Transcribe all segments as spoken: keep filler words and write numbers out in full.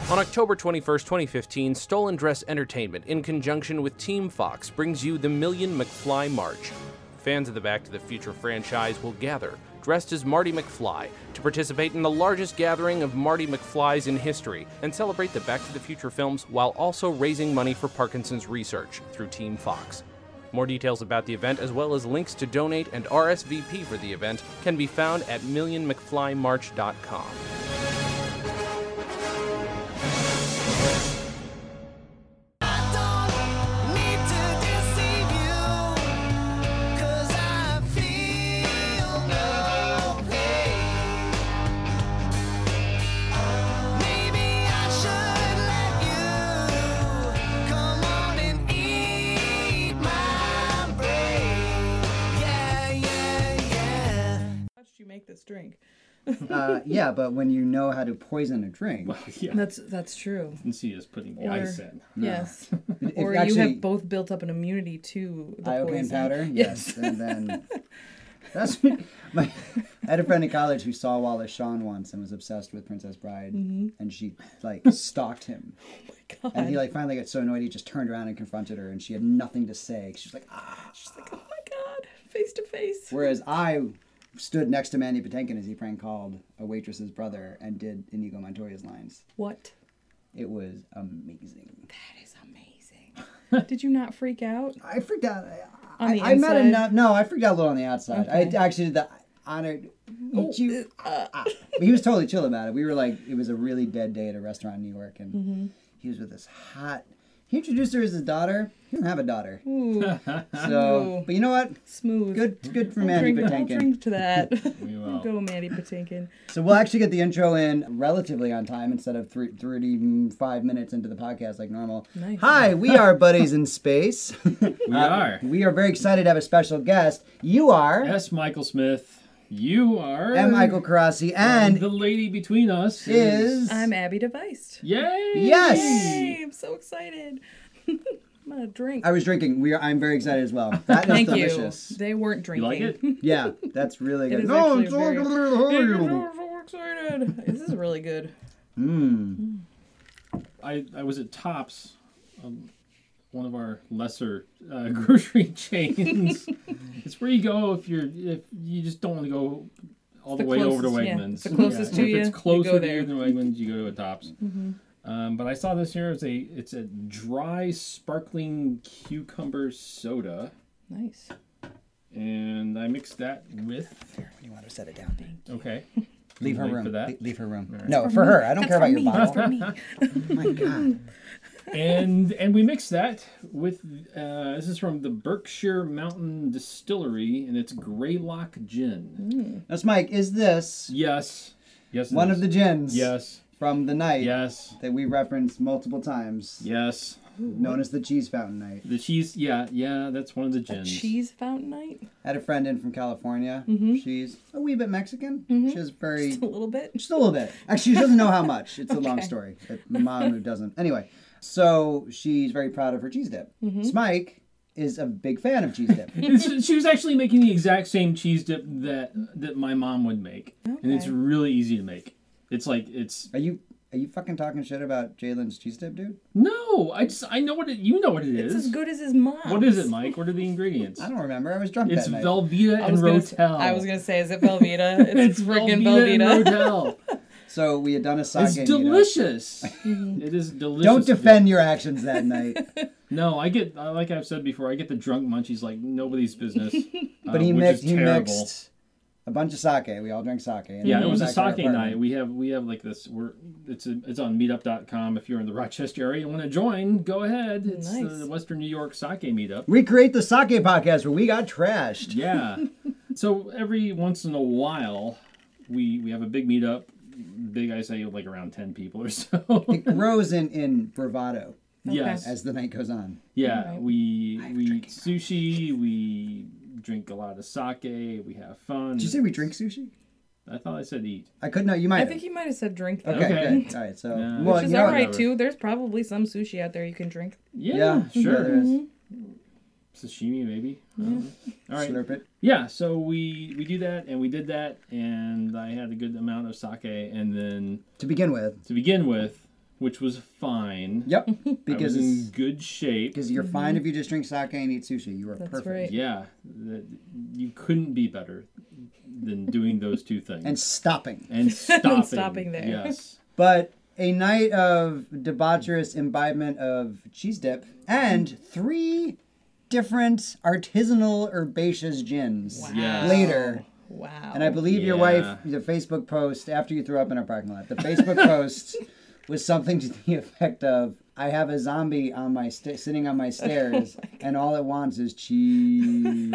On October twenty-first, twenty fifteen, Stolen Dress Entertainment, in conjunction with Team Fox, brings you the Million McFly March. Fans of the Back to the Future franchise will gather, dressed as Marty McFly, to participate in the largest gathering of Marty McFlys in history and celebrate the Back to the Future films while also raising money for Parkinson's research through Team Fox. More details about the event, as well as links to donate and R S V P for the event, can be found at million m c fly march dot com. This drink. uh, yeah, but when you know how to poison a drink, well, yeah. that's that's true. You can see us putting the or, ice in. Yes, if or actually, you have both built up an immunity to the iocane poison. powder. Yes, yes. And then that's my. I had a friend in college who saw Wallace Shawn once and was obsessed with Princess Bride, mm-hmm. and she like stalked him. Oh my god! And he like finally got so annoyed he just turned around and confronted her, and she had nothing to say. She was like, ah. She's like, oh my god, face to face. Whereas I stood next to Mandy Patinkin as he prank called a waitress's brother and did Inigo Montoya's lines. What? It was amazing. That is amazing. Did you not freak out? I freaked out. On I, the I met inside? enough. No, I freaked out a little on the outside. Okay. I actually did the honored Oh, meet you. uh, But he was totally chill about it. We were like, it was a really dead day at a restaurant in New York, and mm-hmm. he was with this hot. He introduced her as his daughter. He didn't have a daughter. Ooh. So, Ooh. but you know what? Smooth. Good, good for I'll Mandy drink, Patinkin. I'll drink to that. We will. Go, Mandy Patinkin. So we'll actually get the intro in relatively on time instead of three, thirty-five minutes into the podcast like normal. Nice. Hi, we are Buddies in Space. We Uh, are. We are very excited to have a special guest. You are S. Michael Smith. You are. M. Michael Carassi, and the lady between us is... I'm Abby Device. Yay! Yes! Yay! I'm so excited. I'm gonna drink. I was drinking. We are. I'm very excited as well. That is Thank delicious. you. They weren't You drinking. like it? Yeah, that's really It good. is No, actually I'm so very- good. I'm so excited. This is really good. Mmm. I, I was at Tops, um, one of our lesser uh, grocery chains. It's where you go if you're if you just don't want to go all It's the, the way over to closest, yeah. Wegmans. It's the closest to if you, it's you closer go to there. you than Wegmans, you go to a Tops. Mm-hmm. Um, but I saw this here. It's a it's a dry sparkling cucumber soda, Nice. and I mixed that with. You want to set it down? Okay. Leave her Wait room. for that. Le- Leave her room. Right. No, That's for me. her. I don't That's care about for your me. bottle. That's for me. Oh my god. and and we mixed that with uh, this is from the Berkshire Mountain Distillery, and it's Greylock Gin. Now, Mike, is this Yes, yes. it one is. of the gins Yes, from the night yes, that we referenced multiple times, yes. known as the Cheese Fountain Night? The cheese, yeah, yeah. That's one of the A gins. cheese fountain night? I had a friend in from California. Mhm. She's a wee bit Mexican. Mhm. She's very... Just a little bit. Just a little bit. Actually, she doesn't know how much. It's a long Okay. story. My mom who doesn't. Anyway, so she's very proud of her cheese dip. Mhm. Smike is a big fan of cheese dip. It's- she was actually making the exact same cheese dip that that my mom would make, and it's Okay. really easy to make. It's like it's Are you are you fucking talking shit about Jalen's cheese dip, dude? no. I just I know what it. You know what it is. It's as good as his mom's. What is it, Mike? What are the ingredients? I don't remember. I was drunk It's that night. Velveeta I and was, gonna, s- Rotel. I was gonna say, is it Velveeta? It's, It's freaking Velveeta and Velveeta. Rotel. So we had done a sake. It's meetup. delicious. It is delicious. Don't defend your actions that night. No, I get uh, like I've said before. I get the drunk munchies like nobody's business. But uh, he which mixed. is He terrible. mixed a bunch of sake. We all drank sake. and Yeah, then it was a back to our sake apartment. night. We have we have like this. We're it's a, it's on meetup dot com. If you're in the Rochester area and want to join, go ahead. It's Nice. the Western New York Sake Meetup. We create the sake podcast where we got trashed. Yeah. So every once in a while, we we have a big meetup. Big, I say like around ten people or so. It grows in, in bravado Yes. as the night goes on. Yeah. Alright. We I'm we eat drinking sushi. We drink a lot of sake. We have fun. Did you say we drink sushi? I thought I said eat. I couldn't know. You might I have. think he might have said drink though. Okay, Okay. good. All right, so... Yeah. well, Which is you know, alright whatever. too. There's probably some sushi out there you can drink. Yeah, Yeah, sure. yeah, there is. Sashimi, maybe. I don't know. All right. Slurp it. Yeah, so we we do that, and we did that, and I had a good amount of sake, and then To begin with, to begin with, which was fine. Yep. I Because was in it's- good shape. because you're fine if you just drink sake and eat sushi. You are That's perfect. right. Yeah, that, you couldn't be better than doing those two things. And stopping. and stopping. stopping there. Yes. But a night of debaucherous imbibement of cheese dip and three different artisanal herbaceous gins Yes. later. Wow. And I believe your Yeah. wife, the Facebook post after you threw up in our parking lot, the Facebook post was something to the effect of, I have a zombie on my sta- sitting on my stairs, and all it wants is cheese.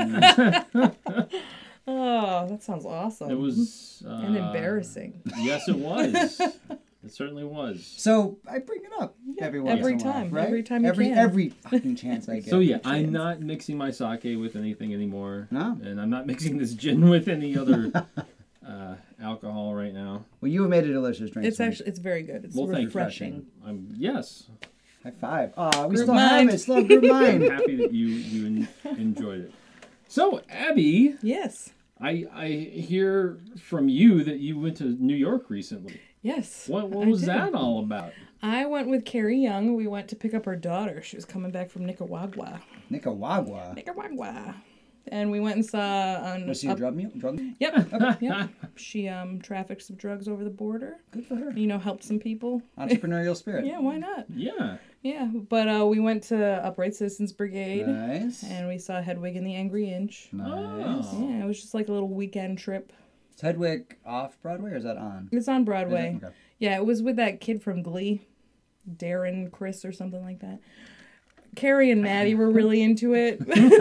Oh, that sounds awesome. It was. Uh, and embarrassing. Yes, it was. It certainly was. So I bring it up every once every in a while, time, right? every time you every can. every fucking chance I get. So yeah, I'm not mixing my sake with anything anymore. No? And I'm not mixing this gin with any other uh, alcohol right now. Well, you have made a delicious drink. It's tonight. actually it's very good. It's Well, thank you. refreshing. I'm yes. High five. Aw, we Group still mind. have it. Still have group I'm mind. happy that you you en- enjoyed it. So Abby, Yes. I I hear from you that you went to New York recently. Yes. What what I was did. that all about? I went with Carrie Young. We went to pick up our daughter. She was coming back from Nicaragua. Nicaragua. Nicaragua. And we went and saw on Was she a up- drug mule? Drug mule? Yep. Yep. She um trafficked some drugs over the border. Good for her. You know, helped some people. Entrepreneurial spirit. Yeah, why not? Yeah. Yeah. But uh we went to Upright Citizens Brigade Nice. and we saw Hedwig and the Angry Inch. Nice. Oh. Yeah, it was just like a little weekend trip. Is Hedwig off Broadway or is that on? It's on Is Broadway. it? Okay. Yeah, it was with that kid from Glee, Darren Chris or something like that. Carrie and Maddie were really into it.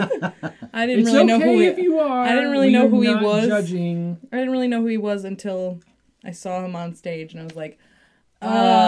I didn't It's really okay know who he, if you are. I didn't really We know are who he not was. Judging. I didn't really know who he was until I saw him on stage, and I was like, "Oh,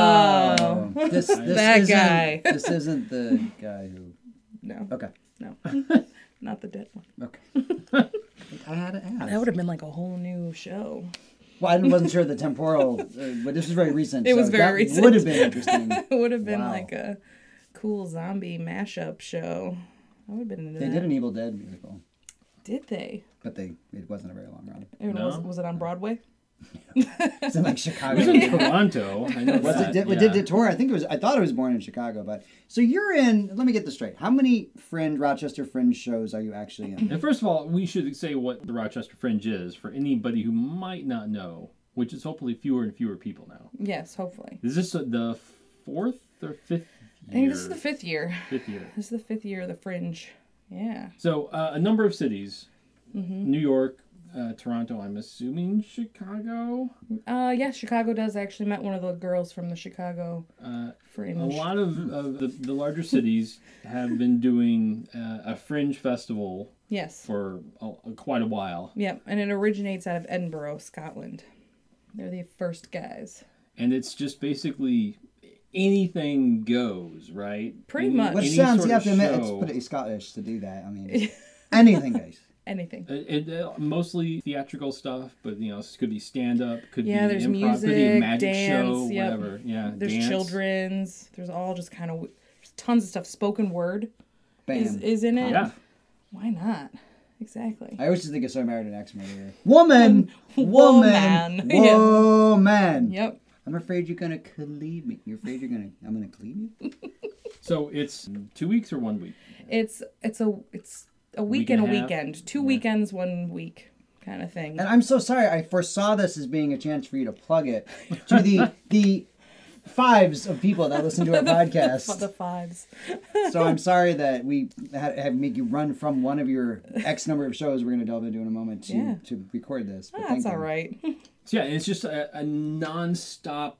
Oh, this, this That isn't, guy." This isn't the guy who. no, Okay. no, not the dead one." Okay. I had to ask. That would have been like a whole new show. Well, I wasn't sure the temporal, uh, but this was very recent. It so was very that recent. would have been interesting. It would have been Wow. like a cool zombie mashup show. I would have been into They that. did an Evil Dead musical, Did they? but they it wasn't a very long run. It No. was, was it on Broadway? It's in like It Chicago. was in Toronto. I know Was that. it did, yeah. did it tour? I think it was. I thought it was born in Chicago, but so you're in. Let me get this straight. How many Fringe Rochester Fringe shows are you actually in? And first of all, we should say what the Rochester Fringe is for anybody who might not know, which is hopefully fewer and fewer people now. Yes, hopefully. Is this the fourth or fifth year? I think this is the fifth year. Fifth year. This is the fifth year of the Fringe. Yeah. So uh, a number of cities, Mm-hmm. New York, uh, Toronto, I'm assuming Chicago. Uh, yes, Chicago does. I actually met one of the girls from the Chicago Uh, Fringe. a lot of, of the, the larger cities have been doing uh, a Fringe festival Yes. for a, quite a while. Yep, and it originates out of Edinburgh, Scotland. They're the first guys. And it's just basically anything goes, right? Pretty Any- much. Which any sounds sort you have of to admit it's show. pretty Scottish to do that. I mean, anything, guys. Anything. It, it, uh, mostly theatrical stuff, but you know, it could be stand up, could Yeah, be there's improv, could be a music, magic dance, show, yep. whatever. Yeah, There's dance. children's. There's all just kind of there's tons of stuff. Spoken word Bam. is is in it. Yeah, Why not? Exactly. I always just think of So Married an Ex Murderer. Woman, woman, Woman. Yeah. woman. Yep. I'm afraid you're gonna cleave me. You're afraid you're gonna. I'm gonna cleave you. so it's two weeks or one week. It's it's a it's a week, Week and a and a half? weekend. Two weekends, one week, kind of thing. And I'm so sorry. I foresaw this as being a chance for you to plug it to the the fives of people that listen to our the podcast. fives. So I'm sorry that we had have make you run from one of your X number of shows we're gonna delve into in a moment to Yeah. to record this. But Ah, thank that's all you. right. So yeah, it's just a, a non-stop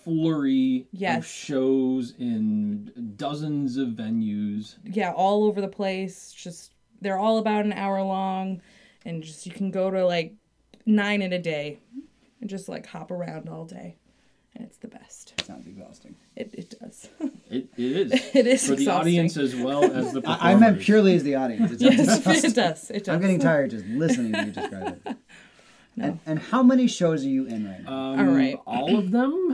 flurry Yes. of shows in dozens of venues. Yeah, all over the place. Just they're all about an hour long, and just you can go to like nine in a day, and just like hop around all day, and it's the best. Sounds exhausting. It it does. It, it is. It is for the exhausting. audience as well as the performers. I, I meant purely as the audience. It sounds Yes, exhausting. it does. It does. I'm getting tired just listening to you describe it. No. And, and how many shows are you in right now? Um, All right. All of them?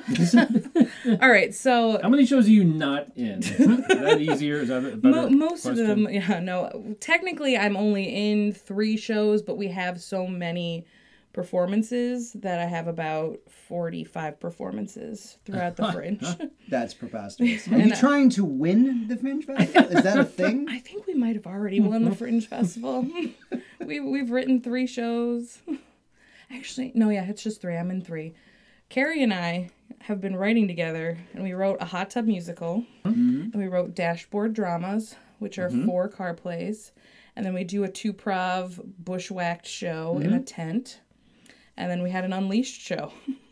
All right, so How many shows are you not in? Is that easier? Is that a better Mo- most of question? them, yeah, no. Technically, I'm only in three shows, but we have so many performances that I have about forty-five performances throughout the Fringe. That's preposterous. Are And, you uh, trying to win the Fringe Festival? Is that a thing? I think we might have already won the Fringe Festival. we, we've written three shows. Actually, no, yeah, it's just three. I'm in three. Carrie and I have been writing together, and we wrote a hot tub musical, Mm-hmm. and we wrote dashboard dramas, which are Mm-hmm. four car plays, and then we do a two-prov bushwhacked show in a Mm-hmm. tent, and then we had an Unleashed show.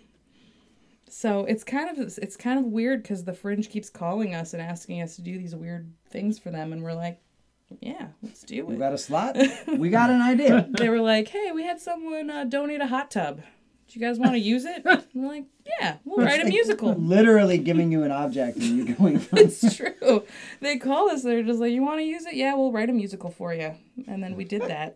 So it's kind of it's kind of weird because the Fringe keeps calling us and asking us to do these weird things for them, and we're like, yeah, let's do We it. got a slot? We got an idea. They were like, hey, we had someone uh, donate a hot tub. Do you guys want to use it? And we're like, yeah, we'll write a musical. Literally giving you an object and you going from It's true. They called us. They're just like, you want to use it? Yeah, we'll write a musical for you. And then we did that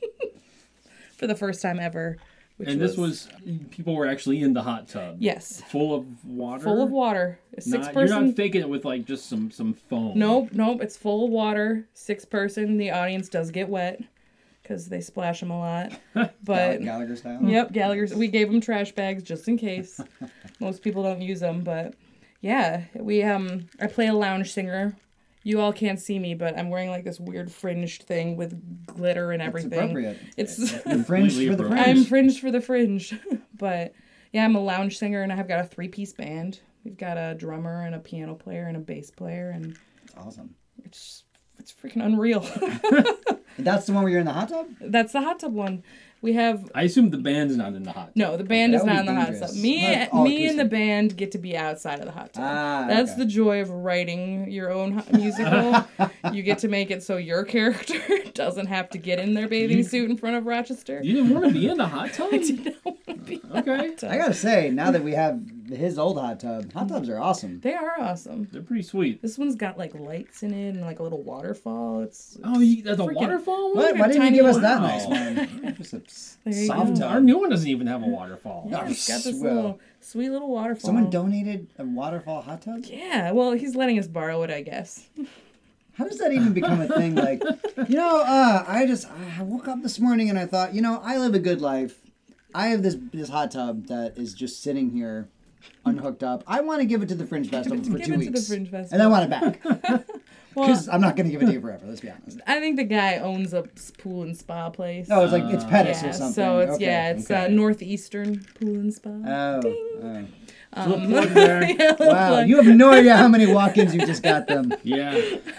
for the first time ever. Which And this was, people were actually in the hot tub. yes, Full of water. full of water. A six Not, person. You're not faking it with like just some, some foam. Nope, nope. It's full of water. Six person. The audience does get wet because they splash them a lot. But Gallagher style. yep, Gallagher's. We gave them trash bags just in case. Most people don't use them, but yeah, we um. I play a lounge singer. You all can't see me, but I'm wearing like this weird fringed thing with glitter and It's everything. appropriate. It's The fringe Completely for the appropriate. fringe. I'm fringed for the fringe, but yeah, I'm a lounge singer and I've got a three piece band. We've got a drummer and a piano player and a bass player, and That's awesome. it's it's freaking unreal. That's the one where you're in the hot tub? That's the hot tub one. We have I assume the band's not in the hot tub. no, the band That is would not be in the hot dangerous. tub. Me, Like all me, and the acoustic. band get to be outside of the hot tub. Ah, That's okay. the joy of writing your own ho- musical. You get to make it so your character doesn't have to get in their bathing suit in front of Rochester. You didn't want to be in the hot tub? I did not want to be in the Okay. hot tub. I gotta say, now that we have his old hot tub, hot tubs are awesome. They are awesome. They're pretty sweet. This one's got like lights in it and like a little waterfall. It's Oh, you, that's a freaking- waterfall one? What? Why didn't you tiny give us one. that Wow. nice one? Just a s- There you soft go. tub. Our new one doesn't even have a waterfall. Yeah, it's got this Well, little sweet little waterfall. Someone donated a waterfall hot tub? Yeah, well, he's letting us borrow it, I guess. How does that even become a thing? Like, you know, uh, I just I woke up this morning and I thought, you know, I live a good life. I have this this hot tub that is just sitting here, unhooked up. I want to give it to the Fringe Festival for Give two it weeks, to the Fringe Festival. and I want it back Well, because I'm not going to give it to you forever. Let's be honest. I think the guy owns a s- pool and spa place. No, it's like it's Pettis yeah, or something. so it's Okay, yeah, it's okay. uh, Northeastern Pool and Spa. Oh, oh. Um, Little plug there. yeah, little Wow, plug. you have no idea how many walk-ins you just got them. Yeah.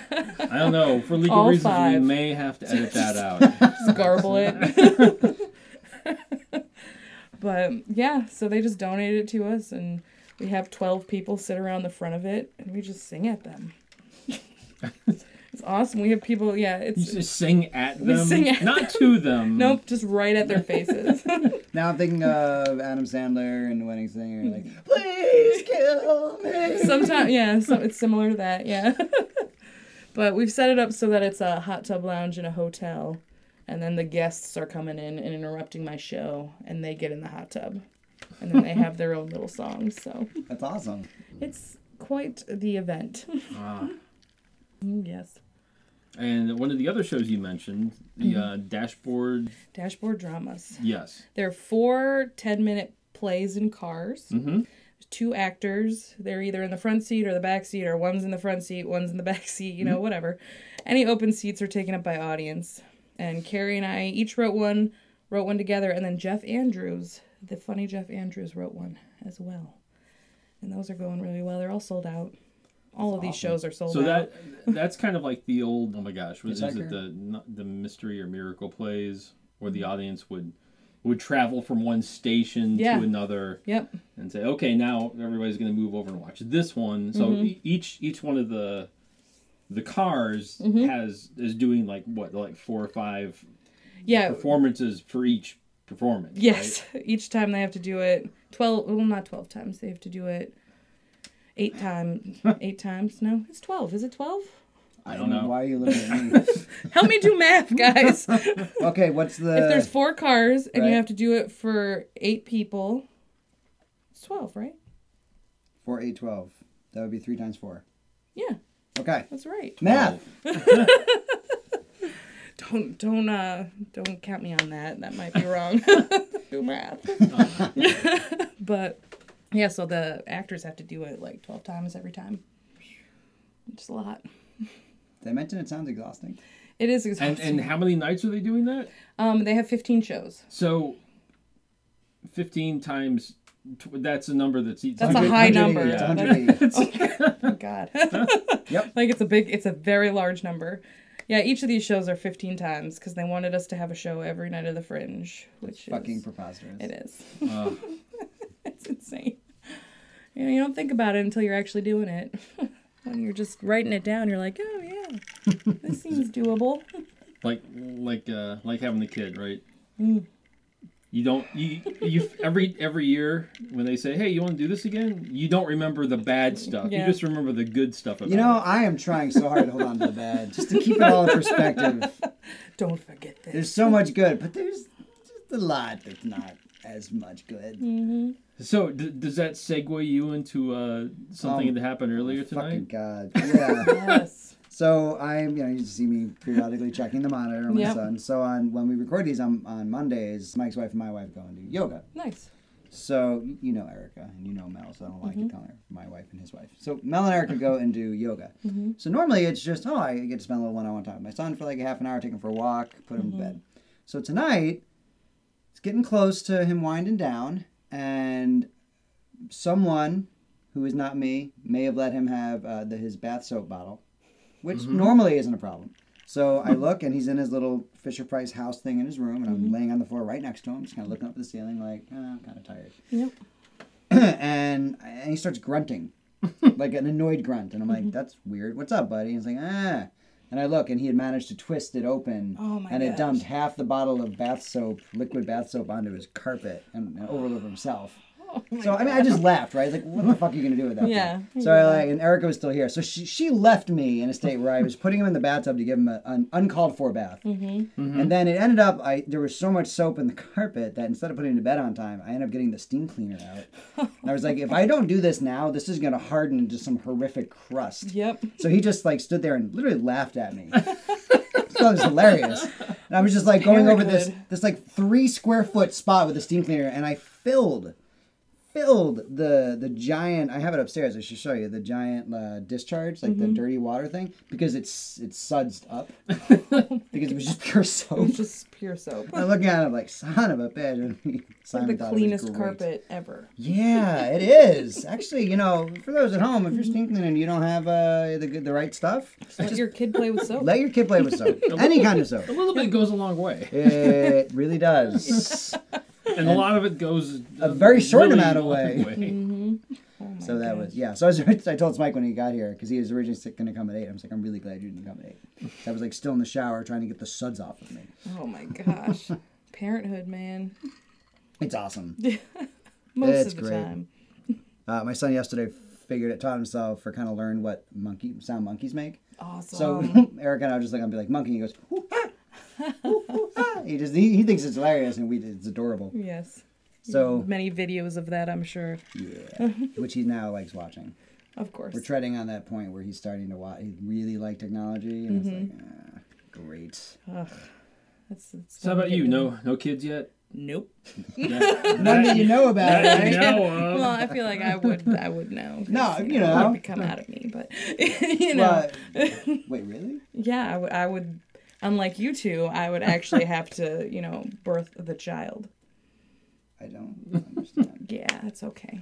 I don't know. For legal All reasons, we five. may have to edit that out. Just garble it. But yeah, so they just donated it to us, and we have twelve people sit around the front of it, and we just sing at them. It's awesome. We have people, yeah, You it's just sing at We them, sing at not to them. nope, just right at their faces. Now I'm thinking of Adam Sandler and The Wedding Singer, like, please kill me. Sometimes, yeah, so it's similar to that, yeah. But we've set it up so that it's a hot tub lounge in a hotel, and then the guests are coming in and interrupting my show, and they get in the hot tub, and then they have their own little songs. So That's awesome. it's quite the event. Ah. Yes, And one of the other shows you mentioned, the Mm-hmm. uh, Dashboard. dashboard dramas. Yes. There are four ten-minute plays in cars. Mm-hmm. Two actors. They're either in the front seat or the back seat, or one's in the front seat, one's in the back seat, you know, whatever. Any open seats are taken up by audience. And Carrie and I each wrote one, wrote one together, and then Jeff Andrews, the funny Jeff Andrews, wrote one as well. And those are going really well. They're all sold out. All of these awesome. shows are sold So out. that that's kind of like the old. Oh my gosh, was is Hitchhiker? it the not the mystery or miracle plays where the audience would would travel from one station Yeah. to another Yep. and say, okay, now everybody's going to move over and watch this one. So Mm-hmm. e- each each one of the the cars Mm-hmm. has is doing like what like four or five Yeah. performances for each performance. Yes. Each time they have to do it twelve, well, not twelve times. They have to do it eight times. Eight times? No, it's twelve. Is it twelve? I don't know. Why are you looking at me? Help me do math, guys. If Okay, what's the... there's four cars and you Right. have to do it for eight people, it's twelve, right? four, eight, twelve. That would be three times four. Yeah, Okay. that's right. Math. Don't don't uh don't count me on that. That might be wrong. do math. But yeah, so the actors have to do it like twelve times every time. It's a lot. Did I mention it sounds exhausting? It is And exhausting. and how many nights are they doing that? Um, they have fifteen shows. So, fifteen times, tw- that's a number that's each. That's a one high hundred number. It's Yeah. one hundred eighty. Oh God. Yep. Like it's a big, it's a very large number. Yeah, each of these shows are fifteen times because they wanted us to have a show every night of the Fringe, which Fucking is preposterous. it is. Uh, It's insane. You know, you don't think about it until you're actually doing it. When you're just writing it down, you're like, oh yeah, this seems doable. like like uh like having a kid, right? Mm. You don't you you every every year when they say, "Hey, you want to do this again?" You don't remember the bad stuff. Yeah. You just remember the good stuff about You know, it. I am trying so hard to hold on to the bad, just to keep it all in perspective. Don't forget this. There's so much good, but there's just a lot that's not as much good. Mm-hmm. So, d- does that segue you into uh, something Um, that happened earlier Fucking tonight? God. Yeah. Yes. So I'm, you know, you see me periodically checking the monitor on my Yep. son. So on when we record these on, on Mondays, Mike's wife and my wife go and do yoga. Nice. So you know Erica and you know Mel, so I don't like Mm-hmm. you calling her my wife and his wife. So Mel and Erica go and do yoga. Mm-hmm. So normally it's just, oh, I get to spend a little one-on-one time with my son for like a half an hour, take him for a walk, put him Mm-hmm. to bed. So tonight, it's getting close to him winding down, and someone who is not me may have let him have uh, the, his bath soap bottle, which normally isn't a problem. So I look, and he's in his little Fisher-Price house thing in his room, and I'm laying on the floor right next to him, just kind of looking up at the ceiling like, oh, I'm kind of tired. Yep. and, and he starts grunting, like an annoyed grunt. And I'm like, that's weird. What's up, buddy? And he's like, ah. And I look, and he had managed to twist it open, Oh, my and it gosh. dumped half the bottle of bath soap, liquid bath soap, onto his carpet and, and over over himself. Oh my So I mean, I just laughed, right? Like, what the fuck are you gonna do with that? Yeah, thing? So I yeah. like, and Erica was still here, so she she left me in a state where I was putting him in the bathtub to give him a, an uncalled for bath, Mm-hmm. and then it ended up I there was so much soap in the carpet that instead of putting him to bed on time, I ended up getting the steam cleaner out. And I was like, if I don't do this now, this is gonna harden into some horrific crust. Yep. So he just like stood there and literally laughed at me. So it was hilarious. And I was just like going over this Parenthood. this like three square foot spot with a steam cleaner, and I filled filled the the giant. I have it upstairs. I should show you the giant uh, discharge, like the dirty water thing, because it's it's sudsed up because it was just pure It soap. was just pure soap. I'm looking at it like, son of a bitch. And It's like Simon the thought it was cleanest great. carpet ever. Yeah, it is. Actually, you know, for those at home, if you're steam cleaning and you don't have uh, the good- the right stuff, Just let your kid play with soap. let your kid play with soap. Any kind of soap. A little bit goes a long way, It really does. and a lot of it goes A very short really amount of long way. Mm-hmm. Oh my So that gosh. was, yeah. So I, was, I told Mike when he got here, because he was originally going to come at eight. I was like, I'm really glad you didn't come at eight. I was like still in the shower trying to get the suds off of me. Oh my gosh. Parenthood, man. It's awesome. Most It's of the great. time. Uh, my son yesterday figured it, taught himself, or kind of learned what monkey sound monkeys make. Awesome. So Eric and I were just like, I'll be like, monkey. He goes, "Hoo, ha, hoo, hoo, ha." He just, he, he thinks it's hilarious, and we, it's adorable. Yes. So, Many videos of that, I'm sure. yeah, which he now likes watching. Of course. We're treading on that point where he's starting to watch. He really like technology, and Mm-hmm. it's like, ah, great. Ugh. That's, that's So how about you? No, no kids yet? Nope. Yeah. None that you know about, That right? you know of. Well, I feel like I would I would know. 'cause, No, you It know. would come out of me, but you know. But, wait, really? Yeah, I would, I would, unlike you two, I would actually have to, you know, birth the child. I don't understand. Yeah, it's okay.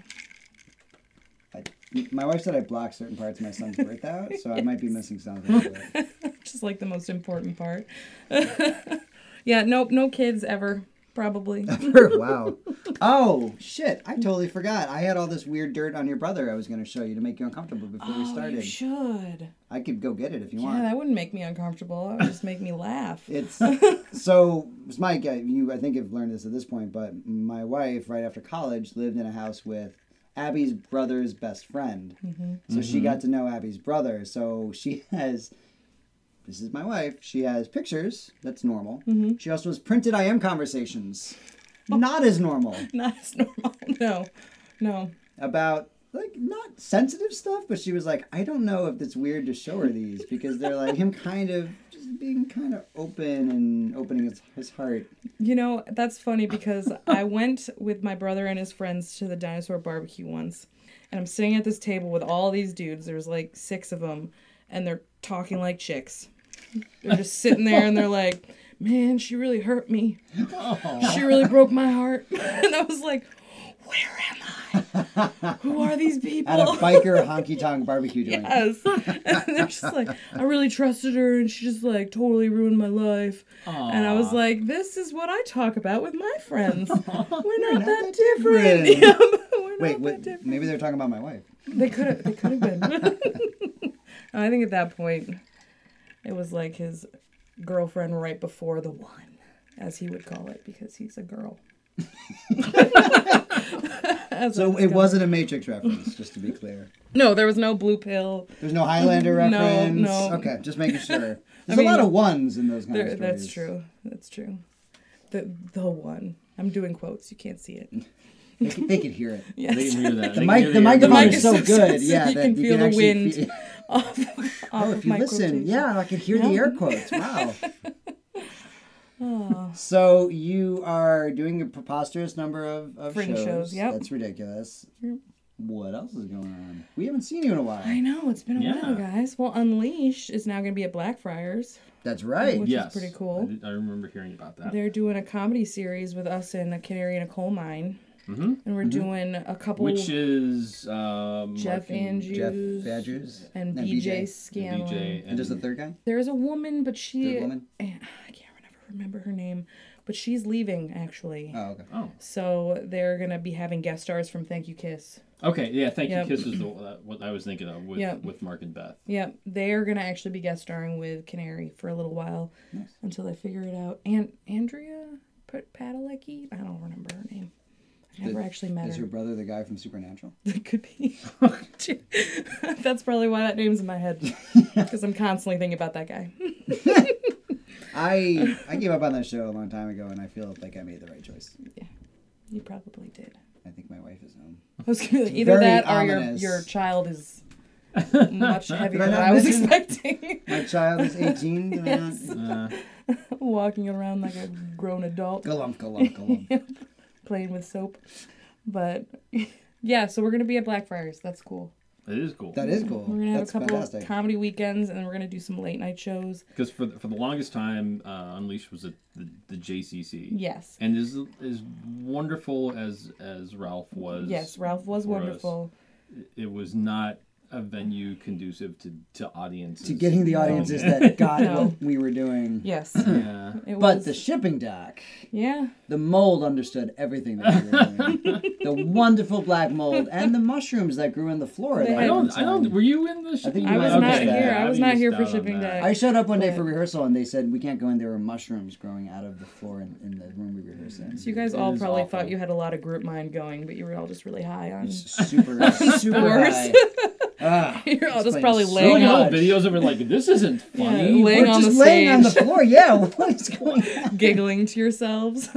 I, my wife said I blocked certain parts of my son's birth out, so I might be missing something. But Just like the most important part. Yeah, nope, no kids ever, probably. wow. Oh, shit. I totally forgot. I had all this weird dirt on your brother I was going to show you to make you uncomfortable before we Oh, started. you should. I could go get it if you Yeah, want. that wouldn't make me uncomfortable. That would just make me laugh. It's so, Mike, uh, you I think have learned this at this point, but my wife, right after college, lived in a house with Abby's brother's best friend. So she got to know Abby's brother. So she has, this is my wife, she has pictures. That's normal. She also has printed I am conversations. Not as normal. Not as normal. No, no. About, like, not sensitive stuff, but she was like, I don't know if it's weird to show her these because they're like him kind of just being kind of open and opening his, his heart. You know, that's funny because I went with my brother and his friends to the dinosaur barbecue once. And I'm sitting at this table with all these dudes. There's like six of them. And they're talking like chicks. They're just sitting there and they're like, man, she really hurt me. Oh. She really broke my heart. And I was like, where am I? Who are these people? At a biker honky-tonk barbecue joint. Yes. And they're just like, I really trusted her and she just like totally ruined my life. Aw. And I was like, this is what I talk about with my friends. We're not, We're not that, that different. different. Yeah, but we're not Wait, that wait different. maybe they're talking about my wife. They could have they could have been. I think at that point it was like his girlfriend right before the one, as he would call it, because he's a girl. As I So it discovered. wasn't a Matrix reference, just to be clear. No, there was no blue pill. There's no Highlander No, reference. no. Okay, just making sure. There's I mean, a lot of ones in those kind There, of stories. that's true. That's true. The the one. I'm doing quotes. You can't see it. They could, they could hear it. Yes. They can hear that. The, They can mic, hear the air microphone mic is is so so good, sensitive, yeah, you that can you feel can the actually wind. feel- off, off Oh, of if you my listen, quotation. yeah, I can hear the Yeah. air quotes. Wow. Oh. So you are doing a preposterous number of, of Fringe shows, yep. That's ridiculous. Yep. What else is going on? We haven't seen you in a while. I know, it's been a Yeah. while, guys. Well, Unleashed is now going to be at Blackfriars. That's right. Which is Yes. pretty cool. I, did- I remember hearing about that. They're doing a comedy series with us in a canary in a coal mine. Mm-hmm. And we're doing a couple... Which is um, Jeff Mark and- Andrews. Jeff Andrews And No, B J B J. Scanlon. B J And just the third guy? There's a woman, but she... Third woman? I can't never remember her name. But she's leaving, actually. Oh, okay. Oh, So they're going to be having guest stars from Thank You Kiss. okay. Yeah, Thank Yep. You Kiss is the, uh, what I was thinking of with, Yep. with Mark and Beth. Yep, they're gonna actually be guest starring with Canary for a little while Nice. until they figure it out. And Andrea P- Padalecki, I don't remember her name. I never Did- actually met Is her. your brother the guy from Supernatural? It could be. That's probably why that name's in my head, because I'm constantly thinking about that guy. I I gave up on that show a long time ago, and I feel like I made the right choice. You probably did. I think my wife is home. I was gonna be like, either Very that or your ominous. your child is much heavier I than not I was mention- expecting. My child is eighteen. Did I not- Yes. Uh, Walking around like a grown adult. Galump, galump, galump. Playing with soap. But yeah, so we're gonna be at Blackfriars. That's cool. it is cool. That is cool. We're gonna have That's a couple fantastic. comedy weekends, and then we're gonna do some late night shows. Because for the, for the longest time, uh, Unleashed was at the, the J C C. Yes, And as as wonderful as as Ralph was. yes, Ralph was for us, wonderful. it was not a venue conducive to, to audiences. To getting the audiences that got No. what we were doing. Yes, Yeah. it But was. the shipping dock, yeah, the mold understood everything that we were doing. The wonderful black mold and the mushrooms that grew in the floor. They that I had- don't. I don't. Were you in the? think you I might was have not missed here. that. I was think not you here missed for out on shipping that. day. I showed up one day Yeah. for rehearsal and they said we can't go in. There were mushrooms growing out of the floor in, in the room we rehearsed in. So you guys It all is probably awful. thought you had a lot of group mind going, but you were all just really high on. super, super Spores. high. Ah, You're all just explains probably so laying Look at on, old videos of it like this isn't funny. Yeah, laying We're on just the laying on the stage. floor. Yeah, what is going on? giggling to yourselves.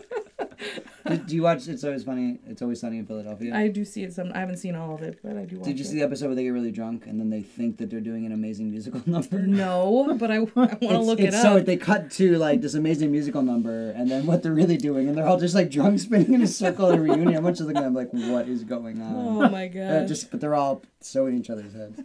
Did, do you watch It's Always Funny? It's Always Sunny in Philadelphia. I do see it. Some I haven't seen all of it, but I do watch Did you it. see the episode where they get really drunk and then they think that they're doing an amazing musical number? No, but I, I want to It's- look it's it so up. they cut to like this amazing musical number and then what they're really doing and they're all just like drunk spinning in a circle at a reunion. I'm just looking at them like, what is going on? Oh my Uh, gosh. just but they're all so in each other's heads.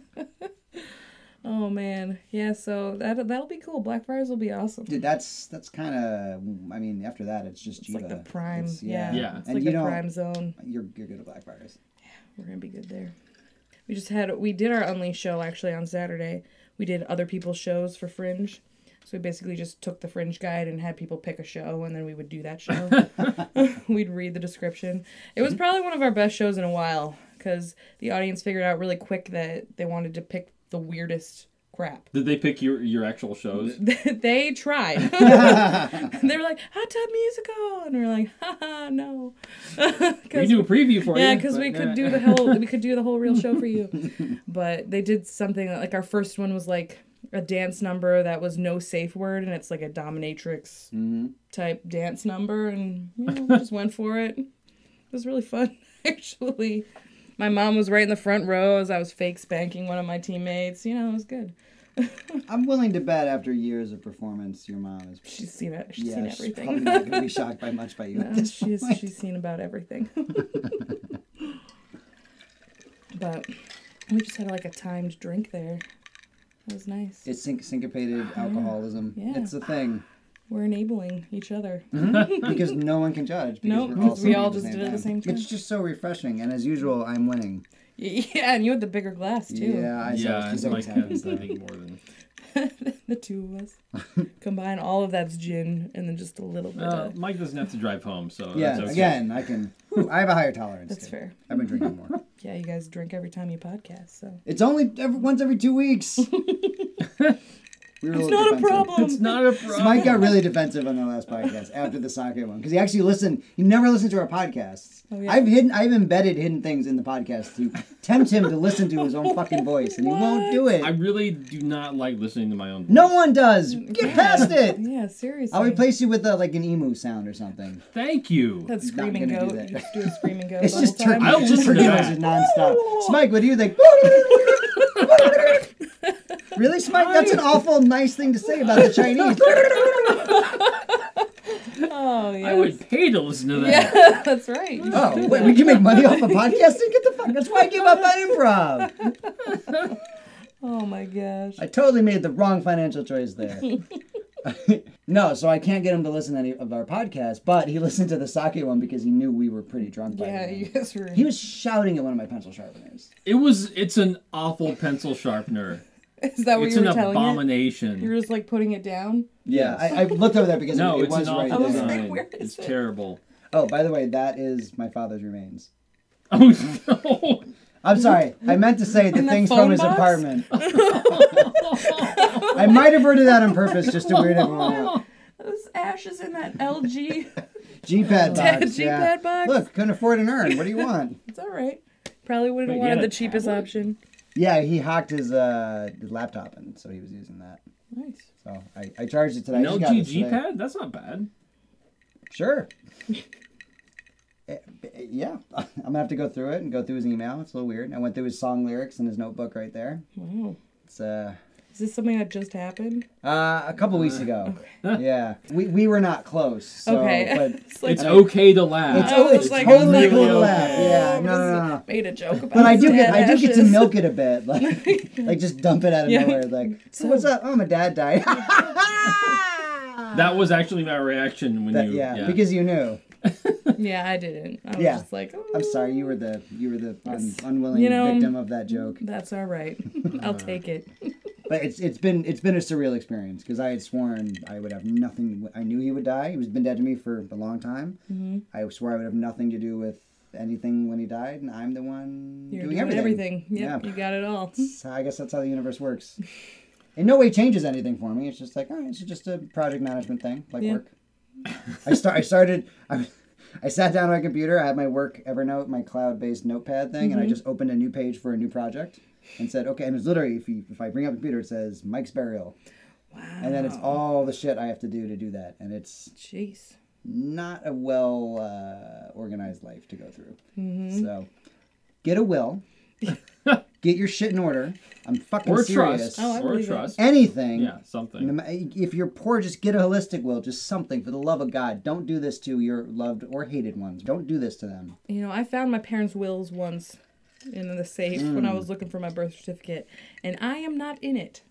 Oh man. Yeah, so that that'll be cool. Blackfriars will be awesome. Dude, that's that's kind of. I mean, after that, it's just It's Jiva. like the prime. It's- Yeah. Yeah. It's and like you the don't. prime zone. You're you're good at Blackfriars. We're gonna be good there. We just had we did our Unleashed show actually on Saturday. We did other people's shows for Fringe. So we basically just took the Fringe guide and had people pick a show, and then we would do that show. We'd read the description. It was probably one of our best shows in a while because the audience figured out really quick that they wanted to pick the weirdest crap. Did they pick your your actual shows? They tried. They were like, Hot Tub Musical, and we were like, haha, no. We can do a preview for you. Yeah, because but, we could uh, do the whole we could do the whole real show for you. But they did something like our first one was like a dance number that was no safe word, and it's like a dominatrix Mm-hmm. type dance number, and you know, we just went for it. It was really fun, actually. My mom was right in the front row as I was fake spanking one of my teammates. You know, it was good. I'm willing to bet after years of performance, your mom is. She's seen it. She's yeah, seen she's everything. probably not going to be shocked by much by you No, at this she's point. she's seen about everything. But we just had like a timed drink there. That was nice. It's sync- syncopated alcoholism. Yeah. It's a thing. We're enabling each other. Because no one can judge. Because Nope, we're because we singing all at the just same did it at the time. same time. It's just so refreshing. And as usual, I'm winning. Yeah, and you had the bigger glass too. Yeah, I Yeah, she's and always Mike happy. has, I think, more than. The two of us combine all of that's gin and then just a little bit. Uh, of... Mike doesn't have to drive home, so Yeah, that's okay. again, I can. I have a higher tolerance. That's kid. fair. I've been drinking more. Yeah, you guys drink every time you podcast, so It's only every, once every two weeks. We were a it's little not a defensive. problem. It's not a problem. Mike got really defensive on the last podcast after the sake one because he actually listened. He never listened to our podcasts. Oh, yeah. I've hidden, I've embedded hidden things in the podcast to tempt him to listen to his own fucking voice, and he won't do it. I really do not like listening to my own voice. No one does. Get past it. Yeah, seriously. I'll replace you with a, like an emu sound or something. Thank you. That Not screaming gonna do goat. that. You just do a screaming goat. It's the just whole time. turkey. I'll It's just listen to turkey that. nonstop. Smike, what do you think? Really, Smike? That's an awful nice thing to say about the Chinese. Oh yeah. I would pay to listen to that. Yeah, that's right. Oh, wait, we can make money off of podcasting? Get the fuck. That's why I gave up on improv. Oh my gosh. I totally made the wrong financial choice there. No, so I can't get him to listen to any of our podcasts, but he listened to the sake one because he knew we were pretty drunk by Yeah, then. you guys were. He was shouting at one of my pencil sharpeners. It was. It's an awful pencil sharpener. Is that what It's you an were telling it? abomination. You were just like putting it down. Yeah, I, I looked over there because no, it, it it's was an right awful I was there. like, design. where is It's it? terrible. Oh, by the way, that is my father's remains. Oh no! I'm sorry. I meant to say the In the things phone from his box? apartment. I might have worded that on purpose just to weird everyone out. Those ashes in that L G. G-pad box. G-pad yeah. box? Look, couldn't afford an urn. What do you want? It's all right. Probably would have Wait, wanted you had the a cheapest tablet? option. Yeah, he hacked his uh his laptop, and so he was using that. Nice. So I, I charged it today. I An just L got G this today. G-pad? That's not bad. Sure. Eh, eh, yeah, I'm gonna have to go through it and go through his email. It's a little weird. I went through his song lyrics in his notebook right there. Wow. It's uh, Is this something that just happened? uh a couple weeks ago. Yeah, we we were not close. So, Okay. but It's like, It's okay to laugh. it's, I oh, was it's like- I was totally like, cool to oh, laugh. Yeah, I'm no, no, just no, no. made a joke about But I do his get dead I do get to ashes. milk it a bit, like like just dump it out of Yeah. nowhere. Like, so what's up? Oh, my dad died. That was actually my reaction when That- you. yeah, Yeah, because you knew. Yeah, I didn't. I was Yeah. just like, oh, I'm sorry, you were the you were the un, unwilling You know, victim of that joke. that's all right. I'll take it. But it's it's been it's been a surreal experience because I had sworn I would have nothing. I knew he would die. He was been dead to me for a long time. Mm-hmm. I swore I would have nothing to do with anything when he died, and I'm the one You're doing, doing everything. everything. Yep, Yeah. you got it all. So I guess that's how the universe works. In no way changes anything for me. It's just like, all right, it's just a project management thing, like Yeah. work. I start. I started. I, I sat down on my computer. I had my work Evernote, my cloud-based notepad thing, Mm-hmm. and I just opened a new page for a new project and said, okay. And it's literally, if you, if I bring up the computer, it says Mike's burial, Wow. and then it's all the shit I have to do to do that, and it's Jeez. not a well uh, organized life to go through. Mm-hmm. So, get a will. Get your shit in order. I'm fucking or serious. trust. Oh, I or believe it. trust. Anything. Yeah, something. No ma- If you're poor, just get a holistic will. Just something for the love of God. Don't do this to your loved or hated ones. Don't do this to them. You know, I found my parents' wills once in the safe when Mm. I was looking for my birth certificate, and I am not in it.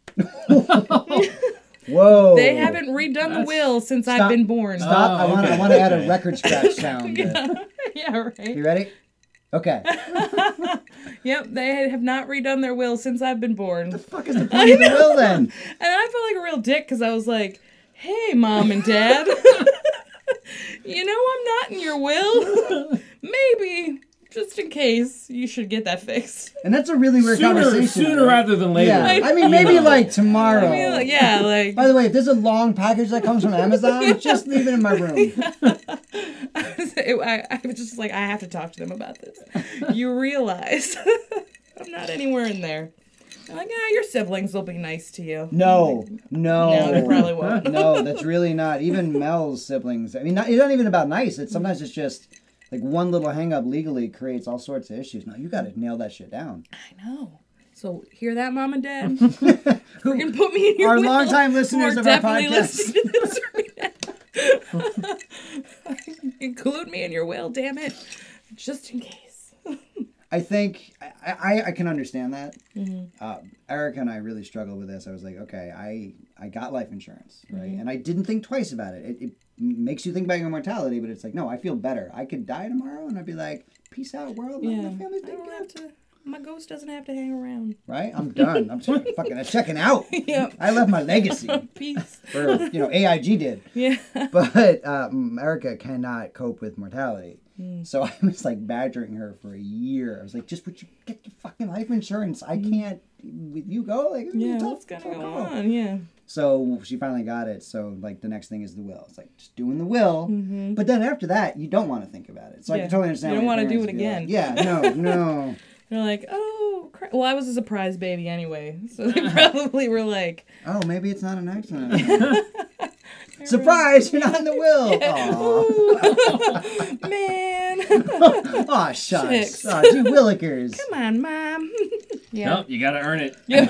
Whoa! They haven't redone the That's- will since Stop. I've been born. Stop! I Oh, want. I okay, want to add a okay. record scratch sound. to- Yeah, right. You ready? Okay. Yep, they have not redone their will since I've been born. The fuck is the point of the will then? And I felt like a real dick because I was like, hey, Mom and Dad, you know I'm not in your will. Maybe, just in case, you should get that fixed. And that's a really weird Sooner, conversation. sooner right? rather than later. Yeah. I mean, You maybe know. like tomorrow. I mean, like, yeah, like, By the way, if there's a long package that comes from Amazon, just leave it in my room. I, I was just like, I have to talk to them about this. You realize I'm not anywhere in there. I'm like, yeah, your siblings will be nice to you. No, no. No, they probably won't. No, that's really not. Even Mel's siblings. I mean, not, it's not even about nice. It's sometimes it's just like one little hang up legally creates all sorts of issues. No, you got to nail that shit down. I know. So, hear that, Mom and Dad? Who can put me in your Our will, longtime who listeners are of our definitely podcast. listening to this right now. Include me in your will, damn it. Just in case. I think I, I, I can understand that. Mm-hmm. Uh, Erica and I really struggled with this. I was like, okay, I, I got life insurance, right? Mm-hmm. And I didn't think twice about it. it. It makes you think about your mortality, but it's like, no, I feel better. I could die tomorrow, and I'd be like, peace out, world. Yeah. My family's I been don't good. have to, my ghost doesn't have to hang around. Right? I'm done. I'm just fucking I'm checking out. Yep. I left my legacy. Peace. Or, you know, A I G did. Yeah. But um, Erica cannot cope with mortality. Mm. So I was like badgering her for a year. I was like, just would you get your fucking life insurance? I can't, with you go? Like, it's Mm. Yeah, tough, what's gonna tough go call. on? Yeah. So she finally got it. So like the next thing is the will. It's like just doing the will. Mm-hmm. But then after that, you don't want to think about it. So I Yeah. can totally understand. You don't why wanna your do parents it would be again. like, yeah, no, no. They're like, oh, crap. Well, I was a surprise baby anyway. So they probably were like, Oh, maybe it's not an accident. Surprise! You're not in the will. Aw. man. Aw, shucks. Shucks. Aw, gee willikers. Come on, Mom. Yeah. Nope, you gotta earn it. Yeah.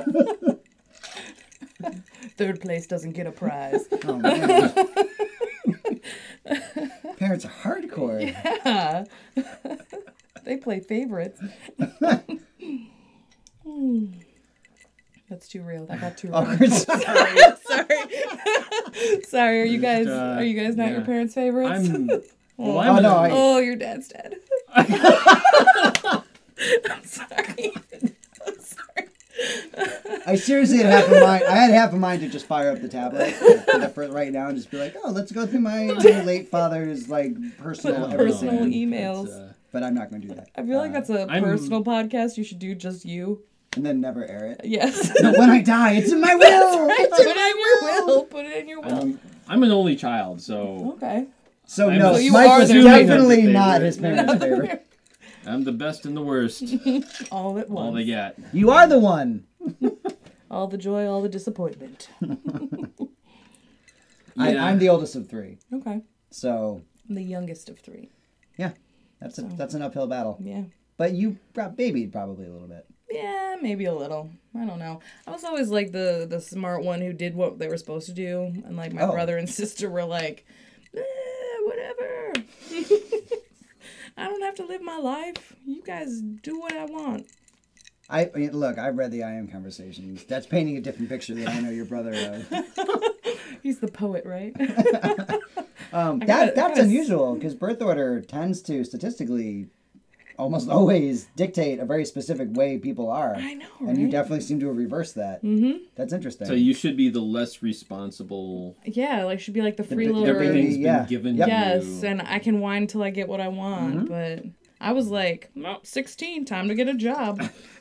Third place doesn't get a prize. Oh, man. Parents are hardcore. Yeah. They play favorites. Hmm. That's too real. That got too real. Awkward. Sorry. Sorry. Sorry. Are you guys? Just, uh, Are you guys not yeah. your parents' favorites? I'm. Well, Oh. I'm Oh, a- no, I- Oh, your dad's dead. I'm sorry. I'm sorry. I seriously had half a mind. I had half a mind to just fire up the tablet for the first, right now and just be like, "Oh, let's go through my, my late father's like personal Personal everything." emails. It's, uh, But I'm not going to do that. I feel like Uh, that's a I'm- personal podcast. You should do just you. and then never air it. Yes. No, when I die, it's in my will. Right. It's Put in it my in your will. will. Put it in your will. I'm, I'm an only child, so Okay. So I'm no, So you Mike are was their definitely favorite. not his parents' favorite. I'm the best and the worst. All at once. All they got. You are the one. All the joy, all the disappointment. I, Yeah. I'm the oldest of three, Okay. so I'm the youngest of three. that's a, that's an uphill battle. Yeah. But you got babied probably a little bit. Yeah, maybe a little. I don't know. I was always like the the smart one who did what they were supposed to do, and like my Oh. brother and sister were like, eh, whatever. I don't have to live my life. You guys do what I want. I, I mean, look, I read the I Am conversations. That's painting a different picture than I know your brother of. He's the poet, right? Um, I that gotta- I that's gotta s- unusual because birth order tends to statistically almost always dictate a very specific way people are. I know, And you right? definitely seem to have reversed that. Mm-hmm. That's interesting. So you should be the less responsible. Yeah, like should be like the The- freeloader. Everything's Yeah. been given Yep. to Yes, you. and I can whine till I get what I want, Mhm. but I was like, nope, sixteen, time to get a job.